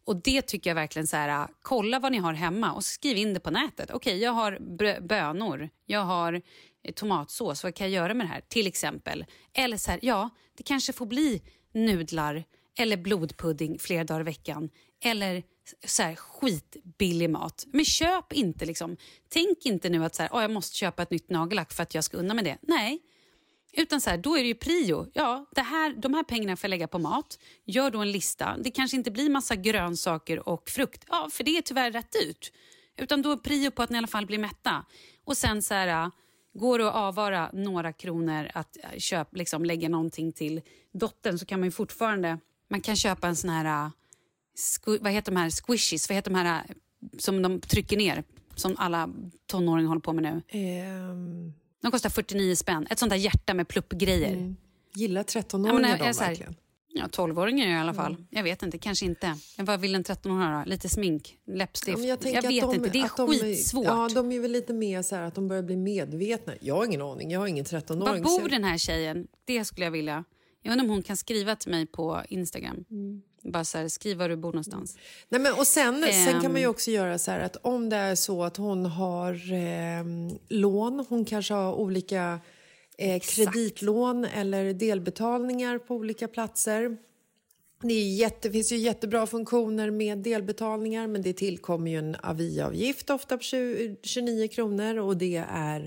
Och det tycker jag verkligen så här, kolla vad ni har hemma och skriv in det på nätet. Okej, okay, jag har brö- bönor, jag har tomatsås, vad kan jag göra med det här? Till exempel. Eller så här, ja, det kanske får bli nudlar eller blodpudding flera dagar i veckan. Eller så här skitbillig mat. Men köp inte liksom. Tänk inte nu att så här, oh, jag måste köpa ett nytt nagellack för att jag ska unna med det. Nej. Utan så här, då är det ju prio. Ja, det här, de här pengarna får jag lägga på mat. Gör då en lista. Det kanske inte blir massa grönsaker och frukt. Ja, för det är tyvärr rätt dyrt. Utan då är prio på att ni i alla fall blir mätta. Och sen så här, går det att avvara några kronor att köpa, liksom lägga någonting till dottern, så kan man ju fortfarande, man kan köpa en sån här, squ, vad heter de här, squishies, vad heter de här som de trycker ner, som alla tonåringar håller på med nu. Um... De kostar fyrtionio spänn. Ett sånt där hjärta med pluppgrejer. Mm. Gillar trettonåringar ja, de här, verkligen? Ja, tolvåringar i alla fall. Mm. Jag vet inte, kanske inte. Vad vill en trettonåring ha? Lite smink, läppstift. Ja, jag, jag vet de, inte, det är de, skitsvårt. Ja, de är väl lite mer så här att de börjar bli medvetna. Jag har ingen aning, jag har ingen trettonåring. Var bor den här tjejen? Det skulle jag vilja. Jag undrar om hon kan skriva till mig på Instagram. Mm. Bara så här, skriv var du bor någonstans. Nej, men, och sen, um, sen kan man ju också göra så här att om det är så att hon har eh, lån, hon kanske har olika eh, kreditlån eller delbetalningar på olika platser. Det, är jätte, det finns ju jättebra funktioner med delbetalningar, men det tillkommer ju en aviavgift ofta på tjugonio kronor och det är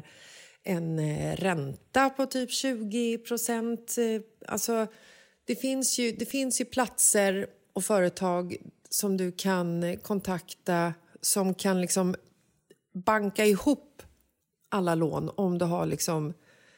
en eh, ränta på typ tjugo procent. Alltså, det finns ju, det finns ju platser och företag som du kan kontakta som kan liksom banka ihop alla lån om du har liksom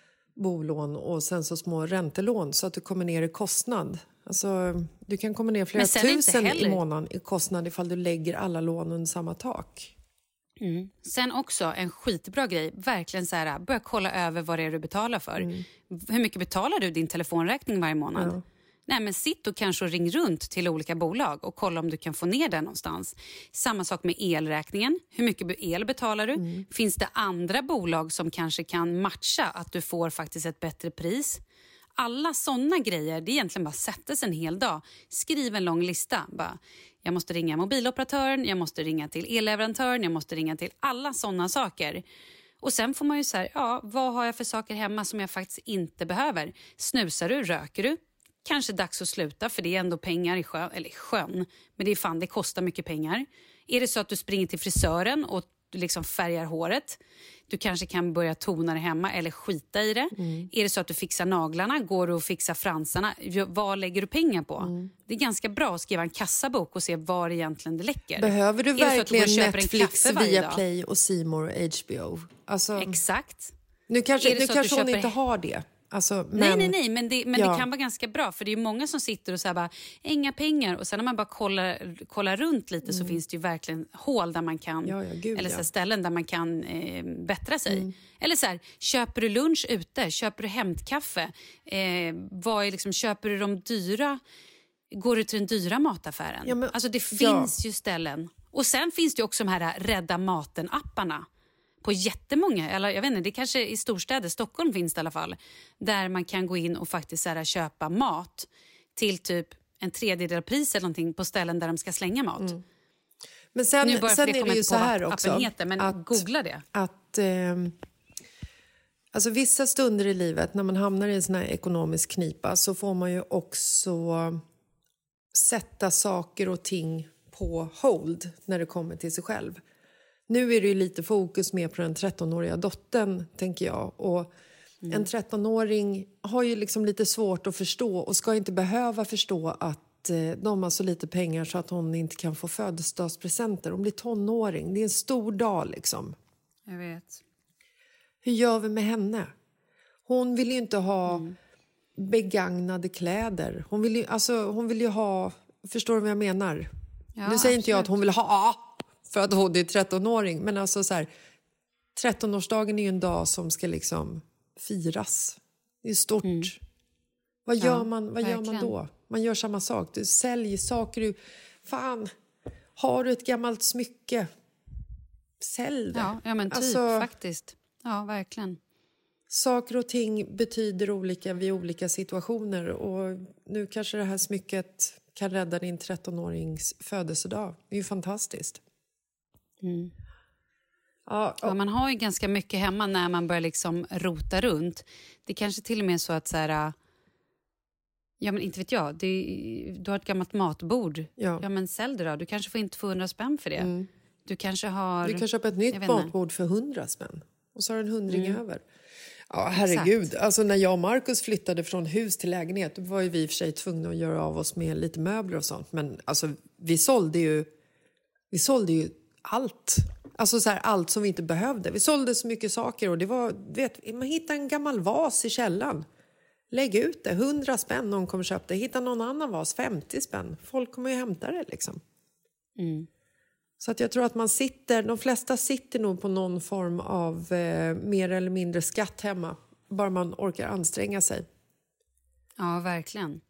bolån och sen så små räntelån så att du kommer ner i kostnad. Alltså, du kan komma ner flera tusen i månaden i kostnad ifall du lägger alla lån under samma tak. Mm. Sen också en skitbra grej, verkligen så här, börja kolla över vad det är du betalar för. Mm. Hur mycket betalar du din telefonräkning varje månad? Ja. Nej, men sitt och kanske ring runt till olika bolag och kolla om du kan få ner den någonstans. Samma sak med elräkningen. Hur mycket el betalar du? Mm. Finns det andra bolag som kanske kan matcha att du får faktiskt ett bättre pris? Alla sådana grejer, det är egentligen bara sätta sig en hel dag. Skriv en lång lista. Bara, jag måste ringa mobiloperatören, jag måste ringa till elleverantören, jag måste ringa till alla sådana saker. Och sen får man ju så här, ja, vad har jag för saker hemma som jag faktiskt inte behöver? Snusar du, röker du? Kanske dags att sluta, för det är ändå pengar i sjön, eller i sjön, men det är fan, det kostar mycket pengar. Är det så att du springer till frisören och du liksom färgar håret, du kanske kan börja tona det hemma eller skita i det. Mm. Är det så att du fixar naglarna, går du och fixar fransarna, vad lägger du pengar på? Mm. Det är ganska bra att skriva en kassabok och se var egentligen det läcker. Behöver du verkligen du Netflix, Viaplay och C More och H B O? Alltså, exakt. Nu kanske, nu kanske hon inte har det. Alltså, men, nej, nej, nej, men, det, men ja. det kan vara ganska bra. För det är många som sitter och säger bara, inga pengar. Och sen när man bara kollar, kollar runt lite mm. så finns det ju verkligen hål där man kan, ja, ja, gud, eller så ja. ställen där man kan eh, bättra sig. Mm. Eller så här, köper du lunch ute? Köper du hämtkaffe? Eh, vad är liksom, köper du de dyra? Går du till den dyra mataffären? Ja, men, alltså det finns ja. ju ställen. Och sen finns det ju också de här Rädda Maten-apparna. På jättemånga, eller jag vet inte, det kanske i storstäder, Stockholm finns det i alla fall, där man kan gå in och faktiskt så här, köpa mat till typ en tredjedel pris eller någonting på ställen där de ska slänga mat. Mm. Men sen, nu bara sen det är det ju så här också heter, men att, googla det. Att, eh, alltså vissa stunder i livet när man hamnar i en sån här ekonomisk knipa så får man ju också sätta saker och ting på hold när det kommer till sig själv. Nu är det ju lite fokus mer på den trettonåriga dottern, tänker jag. Och mm. en trettonåring har ju liksom lite svårt att förstå och ska inte behöva förstå att eh, de har så lite pengar så att hon inte kan få födelsedagspresenter. Hon blir tonåring, det är en stor dag liksom. Jag vet. Hur gör vi med henne? Hon vill ju inte ha mm. begagnade kläder. Hon vill ju, alltså, hon vill ju ha, förstår du vad jag menar? Ja, nu säger absolut. Inte jag att hon vill ha... För att hon är trettonåring. Men alltså så här, trettonårsdagen är ju en dag som ska liksom firas. Det är stort. Mm. Vad, gör, ja, man, vad gör man då? Man gör samma sak. Du säljer saker. Du, fan, har du ett gammalt smycke? Sälj det. Ja, ja men typ alltså, faktiskt. Ja, verkligen. Saker och ting betyder olika vid olika situationer. Och nu kanske det här smycket kan rädda din trettonårings födelsedag. Det är ju fantastiskt. Mm. Ja, ja, man har ju ganska mycket hemma när man börjar liksom rota runt. Det är kanske till och med så att så här, ja men inte vet jag, det är, du har ett gammalt matbord. Ja. Ja men sälj det då, du kanske får inte tvåhundra spänn för det. Mm. Du kanske har... Du kan köpa ett nytt matbord för hundra spänn. Och så har du en hundring mm. över. Ja, herregud. Exakt. Alltså när jag och Marcus flyttade från hus till lägenhet, då var ju vi i och för sig tvungna att göra av oss med lite möbler och sånt. Men alltså, vi sålde ju, vi sålde ju allt. Alltså så här, allt som vi inte behövde. Vi sålde så mycket saker och det var, vet, man hittade en gammal vas i källaren. Lägg ut det, hundra spänn någon kommer köpa det. Hitta någon annan vas, femtio spänn. Folk kommer ju hämta det liksom. Mm. Så att jag tror att man sitter, de flesta sitter nog på någon form av eh, mer eller mindre skatt hemma. Bara man orkar anstränga sig. Ja, verkligen.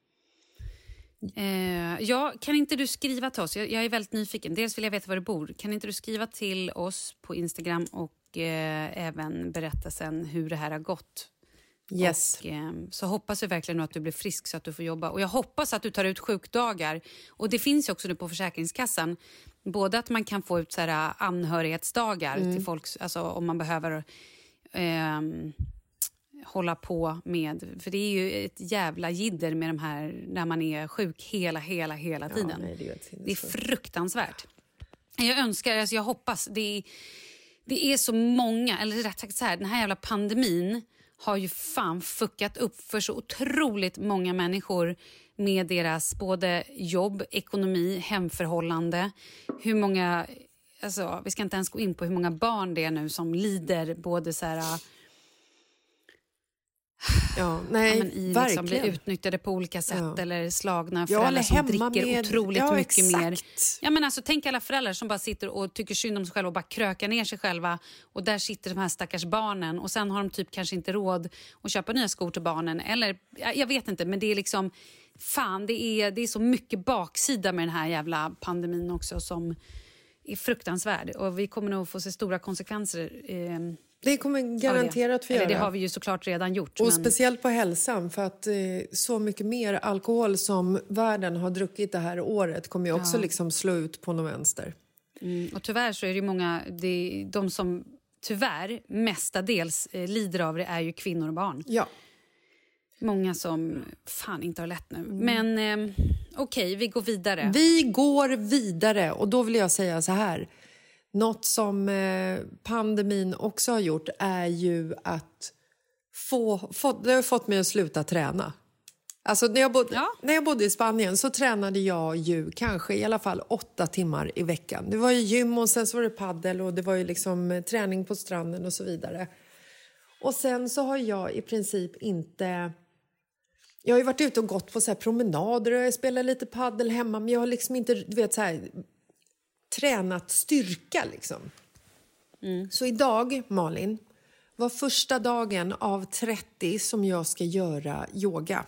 Eh, ja, kan inte du skriva till oss? Jag, jag är väldigt nyfiken. Dels vill jag veta var du bor. Kan inte du skriva till oss på Instagram och eh, även berätta sen hur det här har gått? Yes. Och, eh, så hoppas jag verkligen att du blir frisk så att du får jobba. Och jag hoppas att du tar ut sjukdagar. Och det finns ju också nu på Försäkringskassan. Både att man kan få ut så här anhörighetsdagar mm. till folk, alltså om man behöver eh, hålla på med. För det är ju ett jävla jidder med de här när man är sjuk hela, hela, hela tiden. Ja, nej, det, är det är fruktansvärt. Jag önskar, alltså jag hoppas, det är, det är så många, eller rätt sagt så här, den här jävla pandemin har ju fan fuckat upp för så otroligt många människor med deras både jobb, ekonomi, hemförhållande. Hur många, alltså vi ska inte ens gå in på hur många barn det är nu som lider både så här... Ja, nej, ja, men i, verkligen. Liksom, blir utnyttjade på olika sätt ja. Eller slagna ja, föräldrar som hemma dricker med, otroligt ja, mycket exakt. mer. Ja, men alltså, tänk alla föräldrar som bara sitter och tycker synd om sig själva och bara krökar ner sig själva. Och där sitter de här stackars barnen och sen har de typ kanske inte råd att köpa nya skor till barnen. Eller, jag vet inte, men det är liksom... Fan, det är, det är så mycket baksida med den här jävla pandemin också som är fruktansvärd. Och vi kommer nog få se stora konsekvenser. Eh, det kommer garanterat få göra. Eller det har vi ju såklart redan gjort. Och men... speciellt på hälsan, för att eh, så mycket mer alkohol som världen har druckit det här året kommer ju också ja. liksom slå ut på någon vänster. Mm, och tyvärr så är det många, det, de som tyvärr mestadels eh, lider av det är ju kvinnor och barn. Ja. Många som fan inte har lätt nu. Men eh, okej, okay, vi går vidare. Vi går vidare och då vill jag säga så här. Något som eh, pandemin också har gjort är ju att få, få, det har fått mig att sluta träna. Alltså när jag, bodde, ja. när jag bodde i Spanien så tränade jag ju kanske i alla fall åtta timmar i veckan. Det var ju gym och sen så var det paddel och det var ju liksom träning på stranden och så vidare. Och sen så har jag i princip inte... Jag har ju varit ute och gått på så här promenader och jag spelar lite paddel hemma. Men jag har liksom inte, du vet, så här, tränat styrka liksom. Mm. Så idag, Malin, var första dagen av trettio som jag ska göra yoga.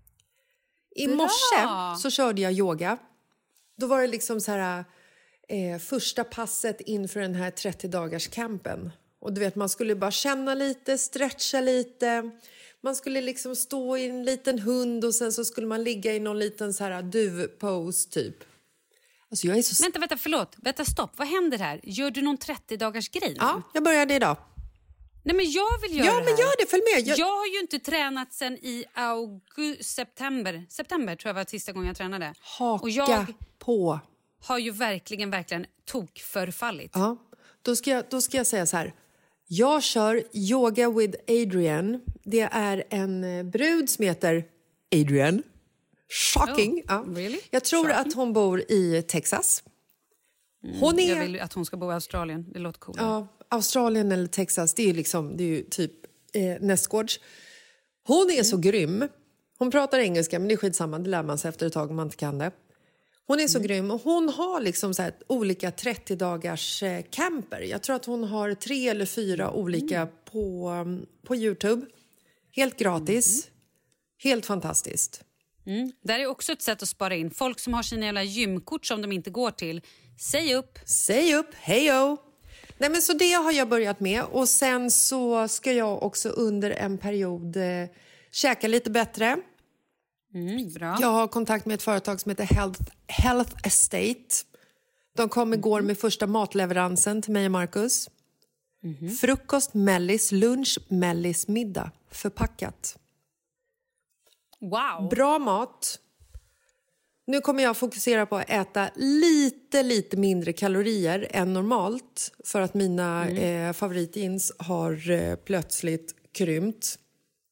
I Bra. morse så körde jag yoga. Då var det liksom så här eh, första passet inför den här trettio dagars campen. Och du vet, man skulle bara känna lite, stretcha lite. Man skulle liksom stå i en liten hund och sen så skulle man ligga i någon liten så här duv-pose typ. Alltså jag är så... Vänta, vänta, förlåt. Vänta, stopp. Vad händer här? Gör du någon trettio dagars grej nu? Ja, jag började idag. Nej, men jag vill göra ja, det här. Ja, men gör det. Följ med. Jag... jag har ju inte tränat sen i august, september. September tror jag var sista gången jag tränade. Haka och jag på. Har ju verkligen, verkligen tokförfallit. Ja, då ska, jag, då ska jag säga så här. Jag kör Yoga with Adrian. Det är en brud som heter Adrian. Shocking. Oh, ja. really? Jag tror Shocking. att hon bor i Texas. Hon är... Jag vill att hon ska bo i Australien. Det låter coolt. Ja, Australien eller Texas, det är ju, liksom, det är ju typ eh, nästgårds. Hon är mm. så grym. Hon pratar engelska, men det är skitsamma. Det lär man sig efter ett tag om man inte kan det. Hon är så mm. grym och hon har liksom så här olika trettio dagars eh, camper. Jag tror att hon har tre eller fyra olika mm. på, um, på YouTube. Helt gratis. Mm. Helt fantastiskt. Mm. Där är också ett sätt att spara in. Folk som har sina jävla gymkort som de inte går till. Säg upp. Säg upp. Hejo. Nej, men så det har jag börjat med. Och sen så ska jag också under en period eh, käka lite bättre. Mm, bra. Jag har kontakt med ett företag som heter Health, Health Estate. De kom igår med första matleveransen till mig och Marcus. Mm. Frukost, mellis, lunch, mellis, middag. Förpackat. Wow. Bra mat. Nu kommer jag fokusera på att äta lite, lite mindre kalorier än normalt. För att mina mm. eh, favoritjeans har eh, plötsligt krympt.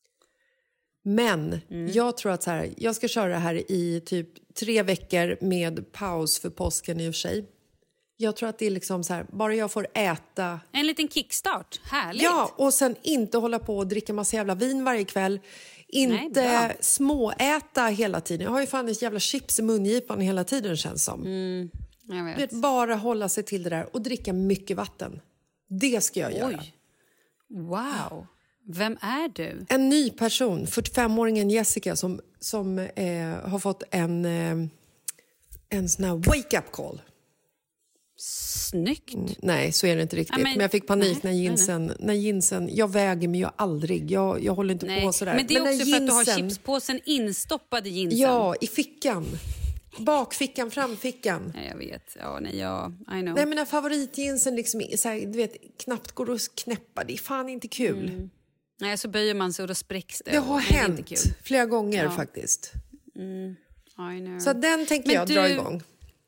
Men mm. jag tror att så här, jag ska köra det här i typ tre veckor med paus för påsken i och för sig. Jag tror att det är liksom så här, bara jag får äta... En liten kickstart, härligt. Ja, och sen inte hålla på och dricka massa jävla vin varje kväll. Inte Nej, småäta hela tiden. Jag har ju fan ett jävla chips i mungipan hela tiden, känns som. Mm, jag vet. vet. Bara hålla sig till det där och dricka mycket vatten. Det ska jag Oj. göra. Wow. Vem är du? En ny person, fyrtiofemåringen Jessica, som, som eh, har fått en, eh, en sån här wake-up call. Snyggt. Mm, nej, så är det inte riktigt. Ja, men, men jag fick panik nej, när jeansen, nej, nej. när jeansen... Jag väger mig ju aldrig. Jag, jag håller inte nej. på sådär. Men det är men också jeansen, för att du har chipspåsen instoppad i jeansen. Ja, i fickan. Bakfickan, framfickan. Nej, jag vet. Ja, nej, jag, I know. Nej, men när favoritjeansen liksom, så här, du vet, knappt går att knäppa. Det är fan inte kul. Mm. Nej, så böjer man sig och då spräcks det. Det har och, hänt det flera gånger ja. faktiskt. Mm. I know. Så den tänker men jag du... dra igång.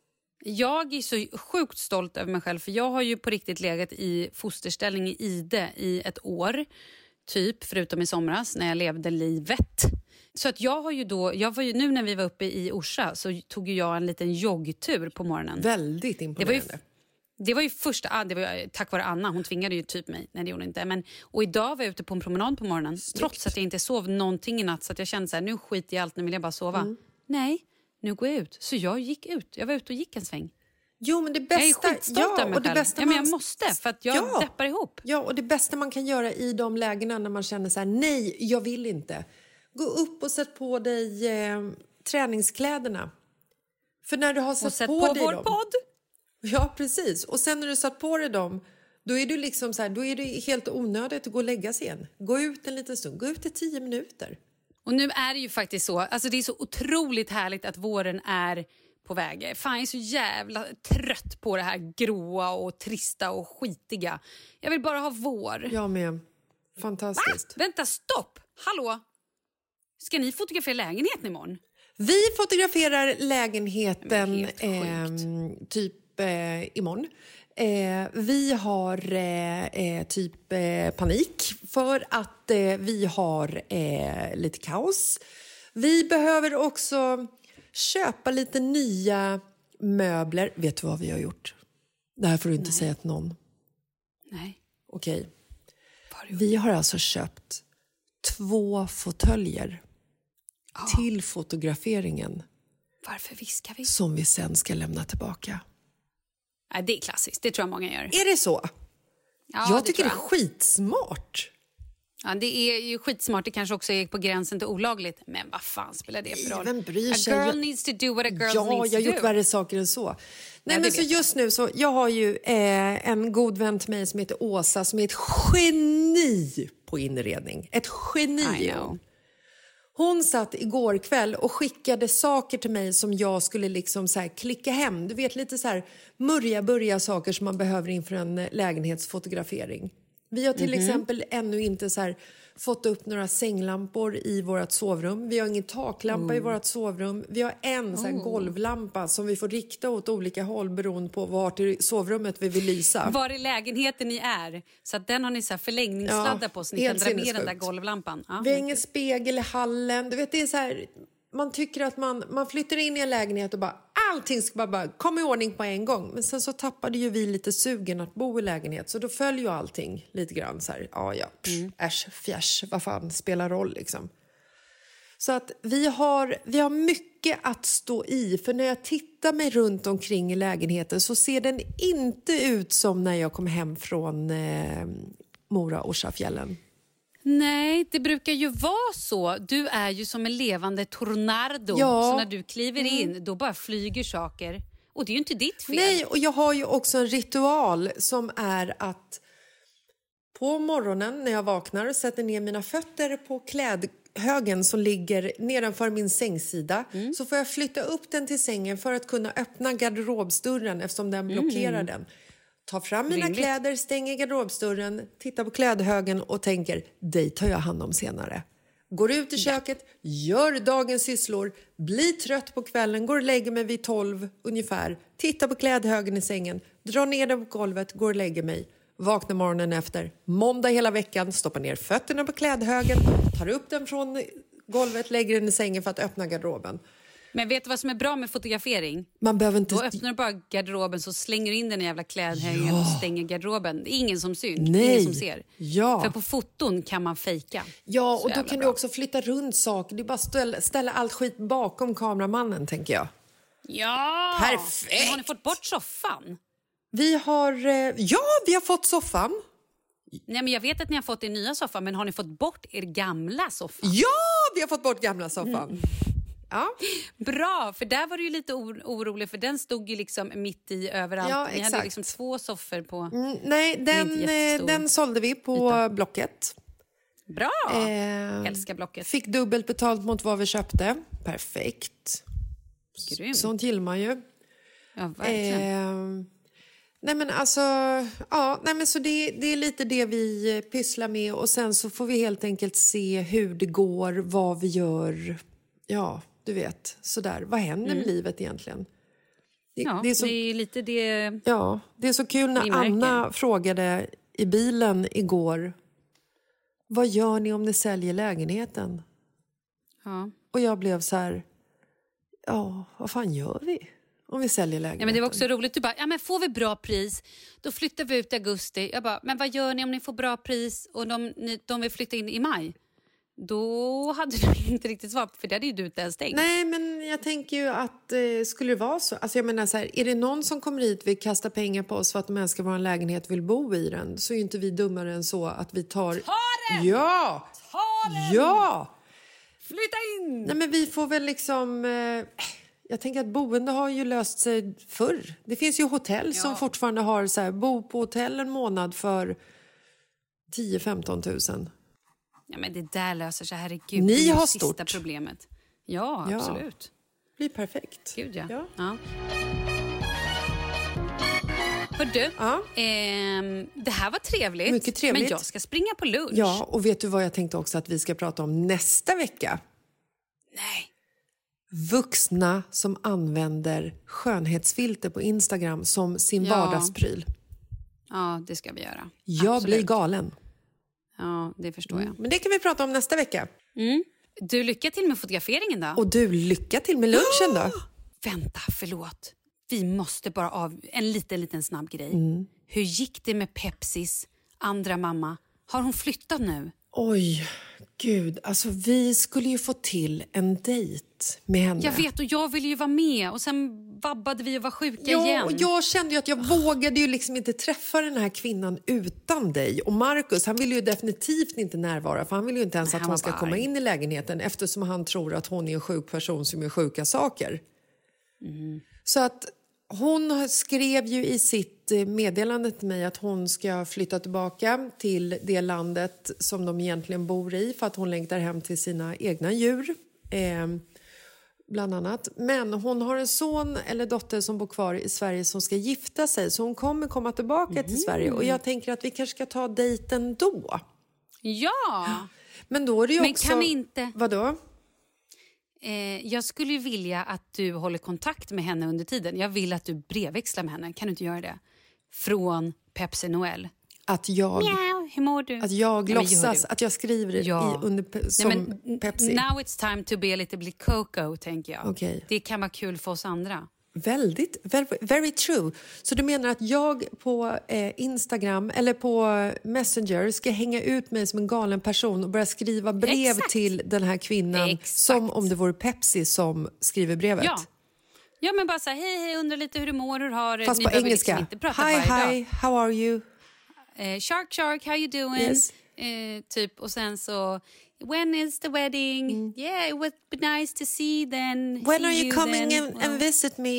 Jag är så sjukt stolt över mig själv, för jag har ju på riktigt legat i fosterställning i Ide i ett år, typ, förutom i somras när jag levde livet. Så att jag har ju då, jag var ju, nu när vi var uppe i Orsa så tog ju jag en liten joggtur på morgonen. Väldigt imponerande. Det var ju, det var ju första, det var ju, tack vare Anna, hon tvingade ju typ mig, nej det gjorde hon inte. Men, och idag var jag ute på en promenad på morgonen, Snyggt. trots att jag inte sov någonting i natt, så att jag kände så här, nu skiter jag i allt, nu vill jag bara sova. Mm. Nej. Nu går jag ut. Så jag gick ut. Jag var ute och gick en sväng. Jo, men det bästa... Jag är skitstolt ja, över mig själv. Ja, men jag måste, för att jag ja, deppar ihop. Ja, och det bästa man kan göra i de lägena när man känner så här, nej, jag vill inte. Gå upp och sätt på dig eh, träningskläderna. För när du har satt och sätt på, på dig vår dem... podd. Ja, precis. Och sen när du satt på dig dem, då är du liksom så här, då är det helt onödigt att gå och lägga sig igen. Gå ut en liten stund. Gå ut i tio minuter. Och nu är det ju faktiskt så, alltså det är så otroligt härligt att våren är på väg. Fan, jag är så jävla trött på det här gråa och trista och skitiga. Jag vill bara ha vår. Jag med. Fantastiskt. Va? Vänta, stopp! Hallå? Ska ni fotografera lägenheten imorgon? Vi fotograferar lägenheten eh, typ eh, imorgon. Eh, vi har eh, typ eh, panik för att eh, vi har eh, lite kaos. Vi behöver också köpa lite nya möbler. Vet du vad vi har gjort? Det här får du inte Nej. säga till någon. Nej. Okej. Vi har alltså köpt två fåtöljer oh. till fotograferingen. Varför viskar vi? Som vi sen ska lämna tillbaka. Nej, det är klassiskt, det tror jag många gör. Är det så? Ja, jag det tycker jag. det är skitsmart. Ja, det är ju skitsmart, det kanske också är på gränsen till olagligt. Men vad fan spelar det för roll? Vem bryr sig? A girl jag... needs to do what a girl ja, needs to do. Ja, jag har gjort värre saker än så. Nej, ja, men så just nu så, jag har ju eh, en god vän till mig som heter Åsa, som är ett geni på inredning. Ett geni. Hon satt igår kväll och skickade saker till mig som jag skulle liksom så här klicka hem. Du vet, lite så här murja börja saker som man behöver inför en lägenhetsfotografering. Vi har till mm-hmm. exempel ännu inte så här fått upp några sänglampor i vårt sovrum. Vi har ingen taklampa mm. i vårt sovrum. Vi har en så här oh. golvlampa som vi får rikta åt olika håll beroende på vart i sovrummet vi vill lysa. Var i lägenheten ni är. Så att den har ni så här förlängningssladdar ja, på så ni kan dra ner den där golvlampan. Ja, vi har ingen spegel i hallen. Du vet, det är så här, man tycker att man, man flyttar in i en lägenhet och bara allting ska bara, bara komma i ordning på en gång. Men sen så tappade ju vi lite sugen att bo i lägenhet. Så då följer ju allting lite grann så här. Ja, ja, pff, mm. äsch, fjärs, vad fan spelar roll liksom. Så att vi har, vi har mycket att stå i. För när jag tittar mig runt omkring i lägenheten så ser den inte ut som när jag kom hem från eh, Mora och Orsafjällen. Nej, det brukar ju vara så. Du är ju som en levande tornado. Ja. Så när du kliver in, mm. då bara flyger saker. Och det är ju inte ditt fel. Nej, och jag har ju också en ritual som är att på morgonen när jag vaknar och sätter ner mina fötter på kläd, klädhögen som ligger nedanför min sängsida. Mm. Så får jag flytta upp den till sängen för att kunna öppna garderobsdörren eftersom den blockerar mm. den. Ta fram mina Rimligt. kläder, stänger garderobsdörren, tittar på klädhögen och tänker, dig tar jag hand om senare. Går ut i köket, gör dagens sysslor, blir trött på kvällen, går och lägger mig vid tolv ungefär. Tittar på klädhögen i sängen, drar ner den på golvet, går och lägger mig. Vaknar morgonen efter, måndag hela veckan, stoppar ner fötterna på klädhögen, tar upp den från golvet, lägger den i sängen för att öppna garderoben. Men vet du vad som är bra med fotografering? Man behöver inte... Då öppnar du bara garderoben så slänger du in den i jävla klädhängen ja. och stänger garderoben. Det är ingen som syns, Nej. ingen som ser. Ja. För på foton kan man fejka. Ja, och så då kan bra. du också flytta runt saker. Det är bara ställa, ställa allt skit bakom kameramannen, tänker jag. Ja! Perfekt! Men har ni fått bort soffan? Vi har... Eh, ja, vi har fått soffan. Nej, men jag vet att ni har fått er nya soffa, men har ni fått bort er gamla soffa? Ja, vi har fått bort gamla soffan. Mm. Ja. Bra, för där var du ju lite or- orolig för den stod ju liksom mitt i överallt. Ja, Ni exakt. hade liksom två soffor på... Mm, nej, den, den sålde vi på yta. Blocket. Bra, eh, älskar Blocket. Fick dubbelt betalt mot vad vi köpte. Perfekt. Grym. Sånt gillar man ju. Ja, verkligen. Eh, nej men alltså, ja, nej men så det, det är lite det vi pysslar med och sen så får vi helt enkelt se hur det går, vad vi gör. Ja, du vet, sådär. Vad händer mm. med livet egentligen? Det, ja, det är så, det är lite det... Ja, det är så kul när Anna frågade i bilen igår, vad gör ni om ni säljer lägenheten? Ja. Och jag blev så här, ja, vad fan gör vi om vi säljer lägenheten? Ja, men det var också roligt. Du bara, ja men får vi bra pris, då flyttar vi ut i augusti. Jag bara, men vad gör ni om ni får bra pris och de, ni, de vill flytta in i maj? Då hade du inte riktigt svar, för det hade ju du inte ens tänkt. Nej, men jag tänker ju att eh, skulle det vara så, alltså jag menar så här, är det någon som kommer hit och vill kasta pengar på oss för att de älskar vår lägenhet och vill bo i den, så är ju inte vi dummare än så att vi tar... Ta den! Ja! Ta den! Ja! Flytta in! Nej, men vi får väl liksom... Eh, jag tänker att boende har ju löst sig förr. Det finns ju hotell ja. som fortfarande har så här, bo på hotell en månad för tio till femton tusen. Ja, men det där löser sig, herregud. Ni det är har sista stort. Problemet. Ja, ja, absolut. Det blir perfekt. Gud, ja. ja. ja. Hör du, ja. ehm, det här var trevligt. Mycket trevligt. Men jag ska springa på lunch. Ja, och vet du vad jag tänkte också att vi ska prata om nästa vecka? Nej. Vuxna som använder skönhetsfilter på Instagram som sin ja. vardagspryl. Ja, det ska vi göra. Jag Absolut. blir galen. Ja, det förstår jag. Mm. Men det kan vi prata om nästa vecka. Mm. Du, lycka till med fotograferingen då. Och du, lycka till med lunchen då. Vänta, förlåt. Vi måste bara av en liten, liten snabb grej. Mm. Hur gick det med Pepsis andra mamma? Har hon flyttat nu? Oj, gud. Alltså vi skulle ju få till en dejt med henne. Jag vet, och jag ville ju vara med. Och sen vabbade vi och var sjuka ja, igen. Och jag kände ju att jag vågade ju liksom inte träffa den här kvinnan utan dig. Och Marcus, han vill ju definitivt inte närvara. För han vill ju inte ens Nej, att hon ska komma in i lägenheten. Eftersom han tror att hon är en sjuk person som gör sjuka saker. Mm. Så att hon skrev ju i sitt meddelande till mig att hon ska flytta tillbaka till det landet som de egentligen bor i. För att hon längtar hem till sina egna djur. Eh, bland annat. Men hon har en son eller dotter som bor kvar i Sverige som ska gifta sig. Så hon kommer komma tillbaka mm. till Sverige. Och jag tänker att vi kanske ska ta dejten då. Ja! Men då är det ju Men också... kan inte... Vadå? Eh, jag skulle ju vilja att du håller kontakt med henne under tiden. Jag vill att du brevväxlar med henne. Kan du inte göra det? Från Pepsi Noel. Att jag... Mjau, hur mår du? Att jag ja, låtsas, att jag skriver ja. i, under, som Nej, men, Pepsi. Now it's time to be a little bit Coco, tänker jag. Okay. Det kan vara kul för oss andra. Väldigt, very, very true. Så du menar att jag på eh, Instagram eller på Messenger ska hänga ut mig som en galen person och börja skriva brev Exakt. till den här kvinnan Exakt. som om det vore Pepsi som skriver brevet? Ja. Ja, men bara så här, hej, hej, undrar lite hur du mår, hur har Fast Ni på engelska. Liksom inte prata hi, varje hi, dag. how are you? Eh, shark, shark, how you doing? Yes. Eh, typ, och sen så, when is the wedding? Mm. Yeah, it would be nice to see then. When see are you coming then. and, well, and visit me?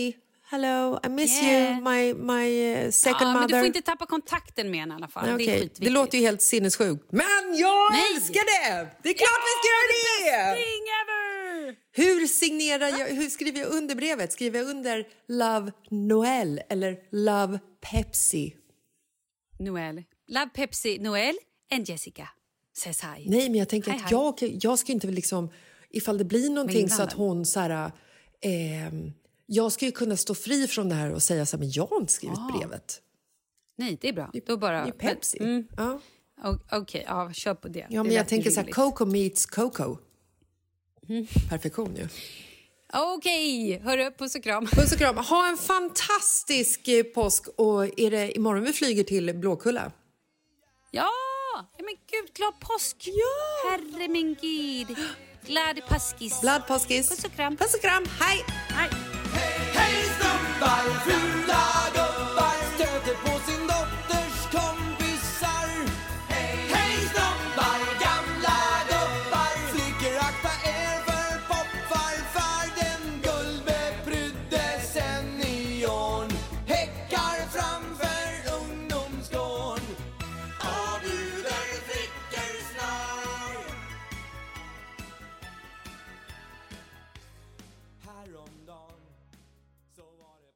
hello, I miss Yeah. you, my, my uh, second Ja, mother. men du får inte tappa kontakten med henne i alla fall. Nej, Det är okej. skitviktigt. Det låter ju helt sinnessjukt. Men jag Nej. älskar det! Det är klart vi ska göra det! Thing ever! Hur signerar jag, hur skriver jag under brevet? Skriver jag under Love Noel eller Love Pepsi? Noel. Love Pepsi, Noel and Jessica. Says hi. Nej, men jag tänker Hi, att hi. jag, jag ska inte liksom, ifall det blir någonting så att inblandad. hon så här, eh, jag ska ju kunna stå fri från det här och säga så här, men jag har inte skrivit Ah. brevet. Nej, det är bra. Då bara... Det är Pepsi. Mm. Ja. O- Okej, ja, kör på det. Ja, Det men jag lät tänker så här, rimligt. Coco meets Coco. Mm. Perfektion ju. Okej, hörru, puss och kram. Puss och kram. Ha en fantastisk eh, påsk och är det imorgon vi flyger till Blåkulla? Ja, ja men gud, glad påsk. Ja. Herre min gud. Glad påskis. Glad påskis. Puss och kram. Puss och kram. Hej! Hej. Hej snubbar, fula gubbar, stöter på sin dotters kompisar. Hej snubbar, gamla gubbar, flickor akta er för popfarfar. Den guldbeprydde seniorn häckar framför ungdomsgården och bjuder flickor snar. Häromdagen så var det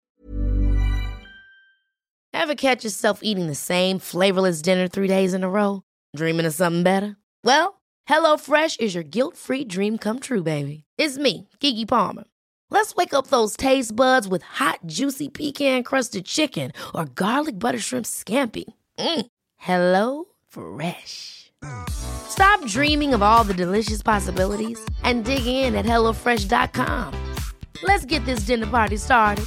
Ever catch yourself eating the same flavorless dinner three days in a row? Dreaming of something better? Well, HelloFresh is your guilt-free dream come true, baby. It's me, Keke Palmer. Let's wake up those taste buds with hot, juicy pecan-crusted chicken or garlic butter shrimp scampi. Mm. Hello Fresh. Stop dreaming of all the delicious possibilities and dig in at hello fresh dot com. Let's get this dinner party started.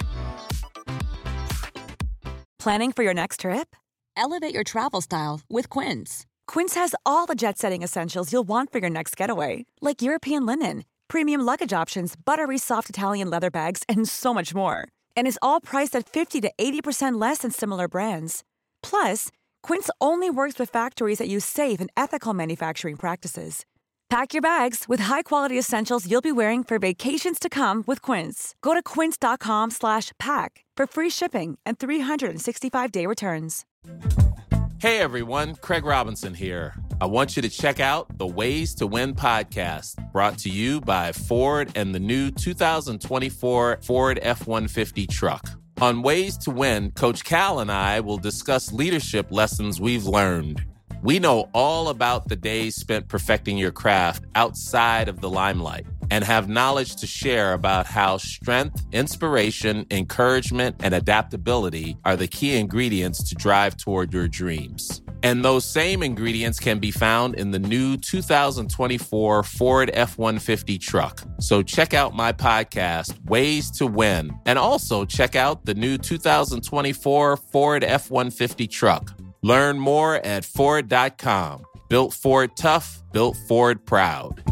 Planning for your next trip? Elevate your travel style with Quince. Quince has all the jet-setting essentials you'll want for your next getaway, like European linen, premium luggage options, buttery soft Italian leather bags, and so much more. And is all priced at fifty to eighty percent less than similar brands. Plus, Quince only works with factories that use safe and ethical manufacturing practices. Pack your bags with high-quality essentials you'll be wearing for vacations to come with Quince. Go to quince.com slash pack for free shipping and three sixty-five day returns. Hey everyone, Craig Robinson here. I want you to check out the Ways to Win podcast, brought to you by Ford and the new two thousand twenty-four Ford F one fifty truck. On Ways to Win, Coach Cal and I will discuss leadership lessons we've learned. We know all about the days spent perfecting your craft outside of the limelight and have knowledge to share about how strength, inspiration, encouragement, and adaptability are the key ingredients to drive toward your dreams. And those same ingredients can be found in the new two thousand twenty-four Ford F one fifty truck. So check out my podcast, Ways to Win, and also check out the new two thousand twenty-four Ford F one fifty truck. Learn more at Ford dot com. Built Ford tough, built Ford proud.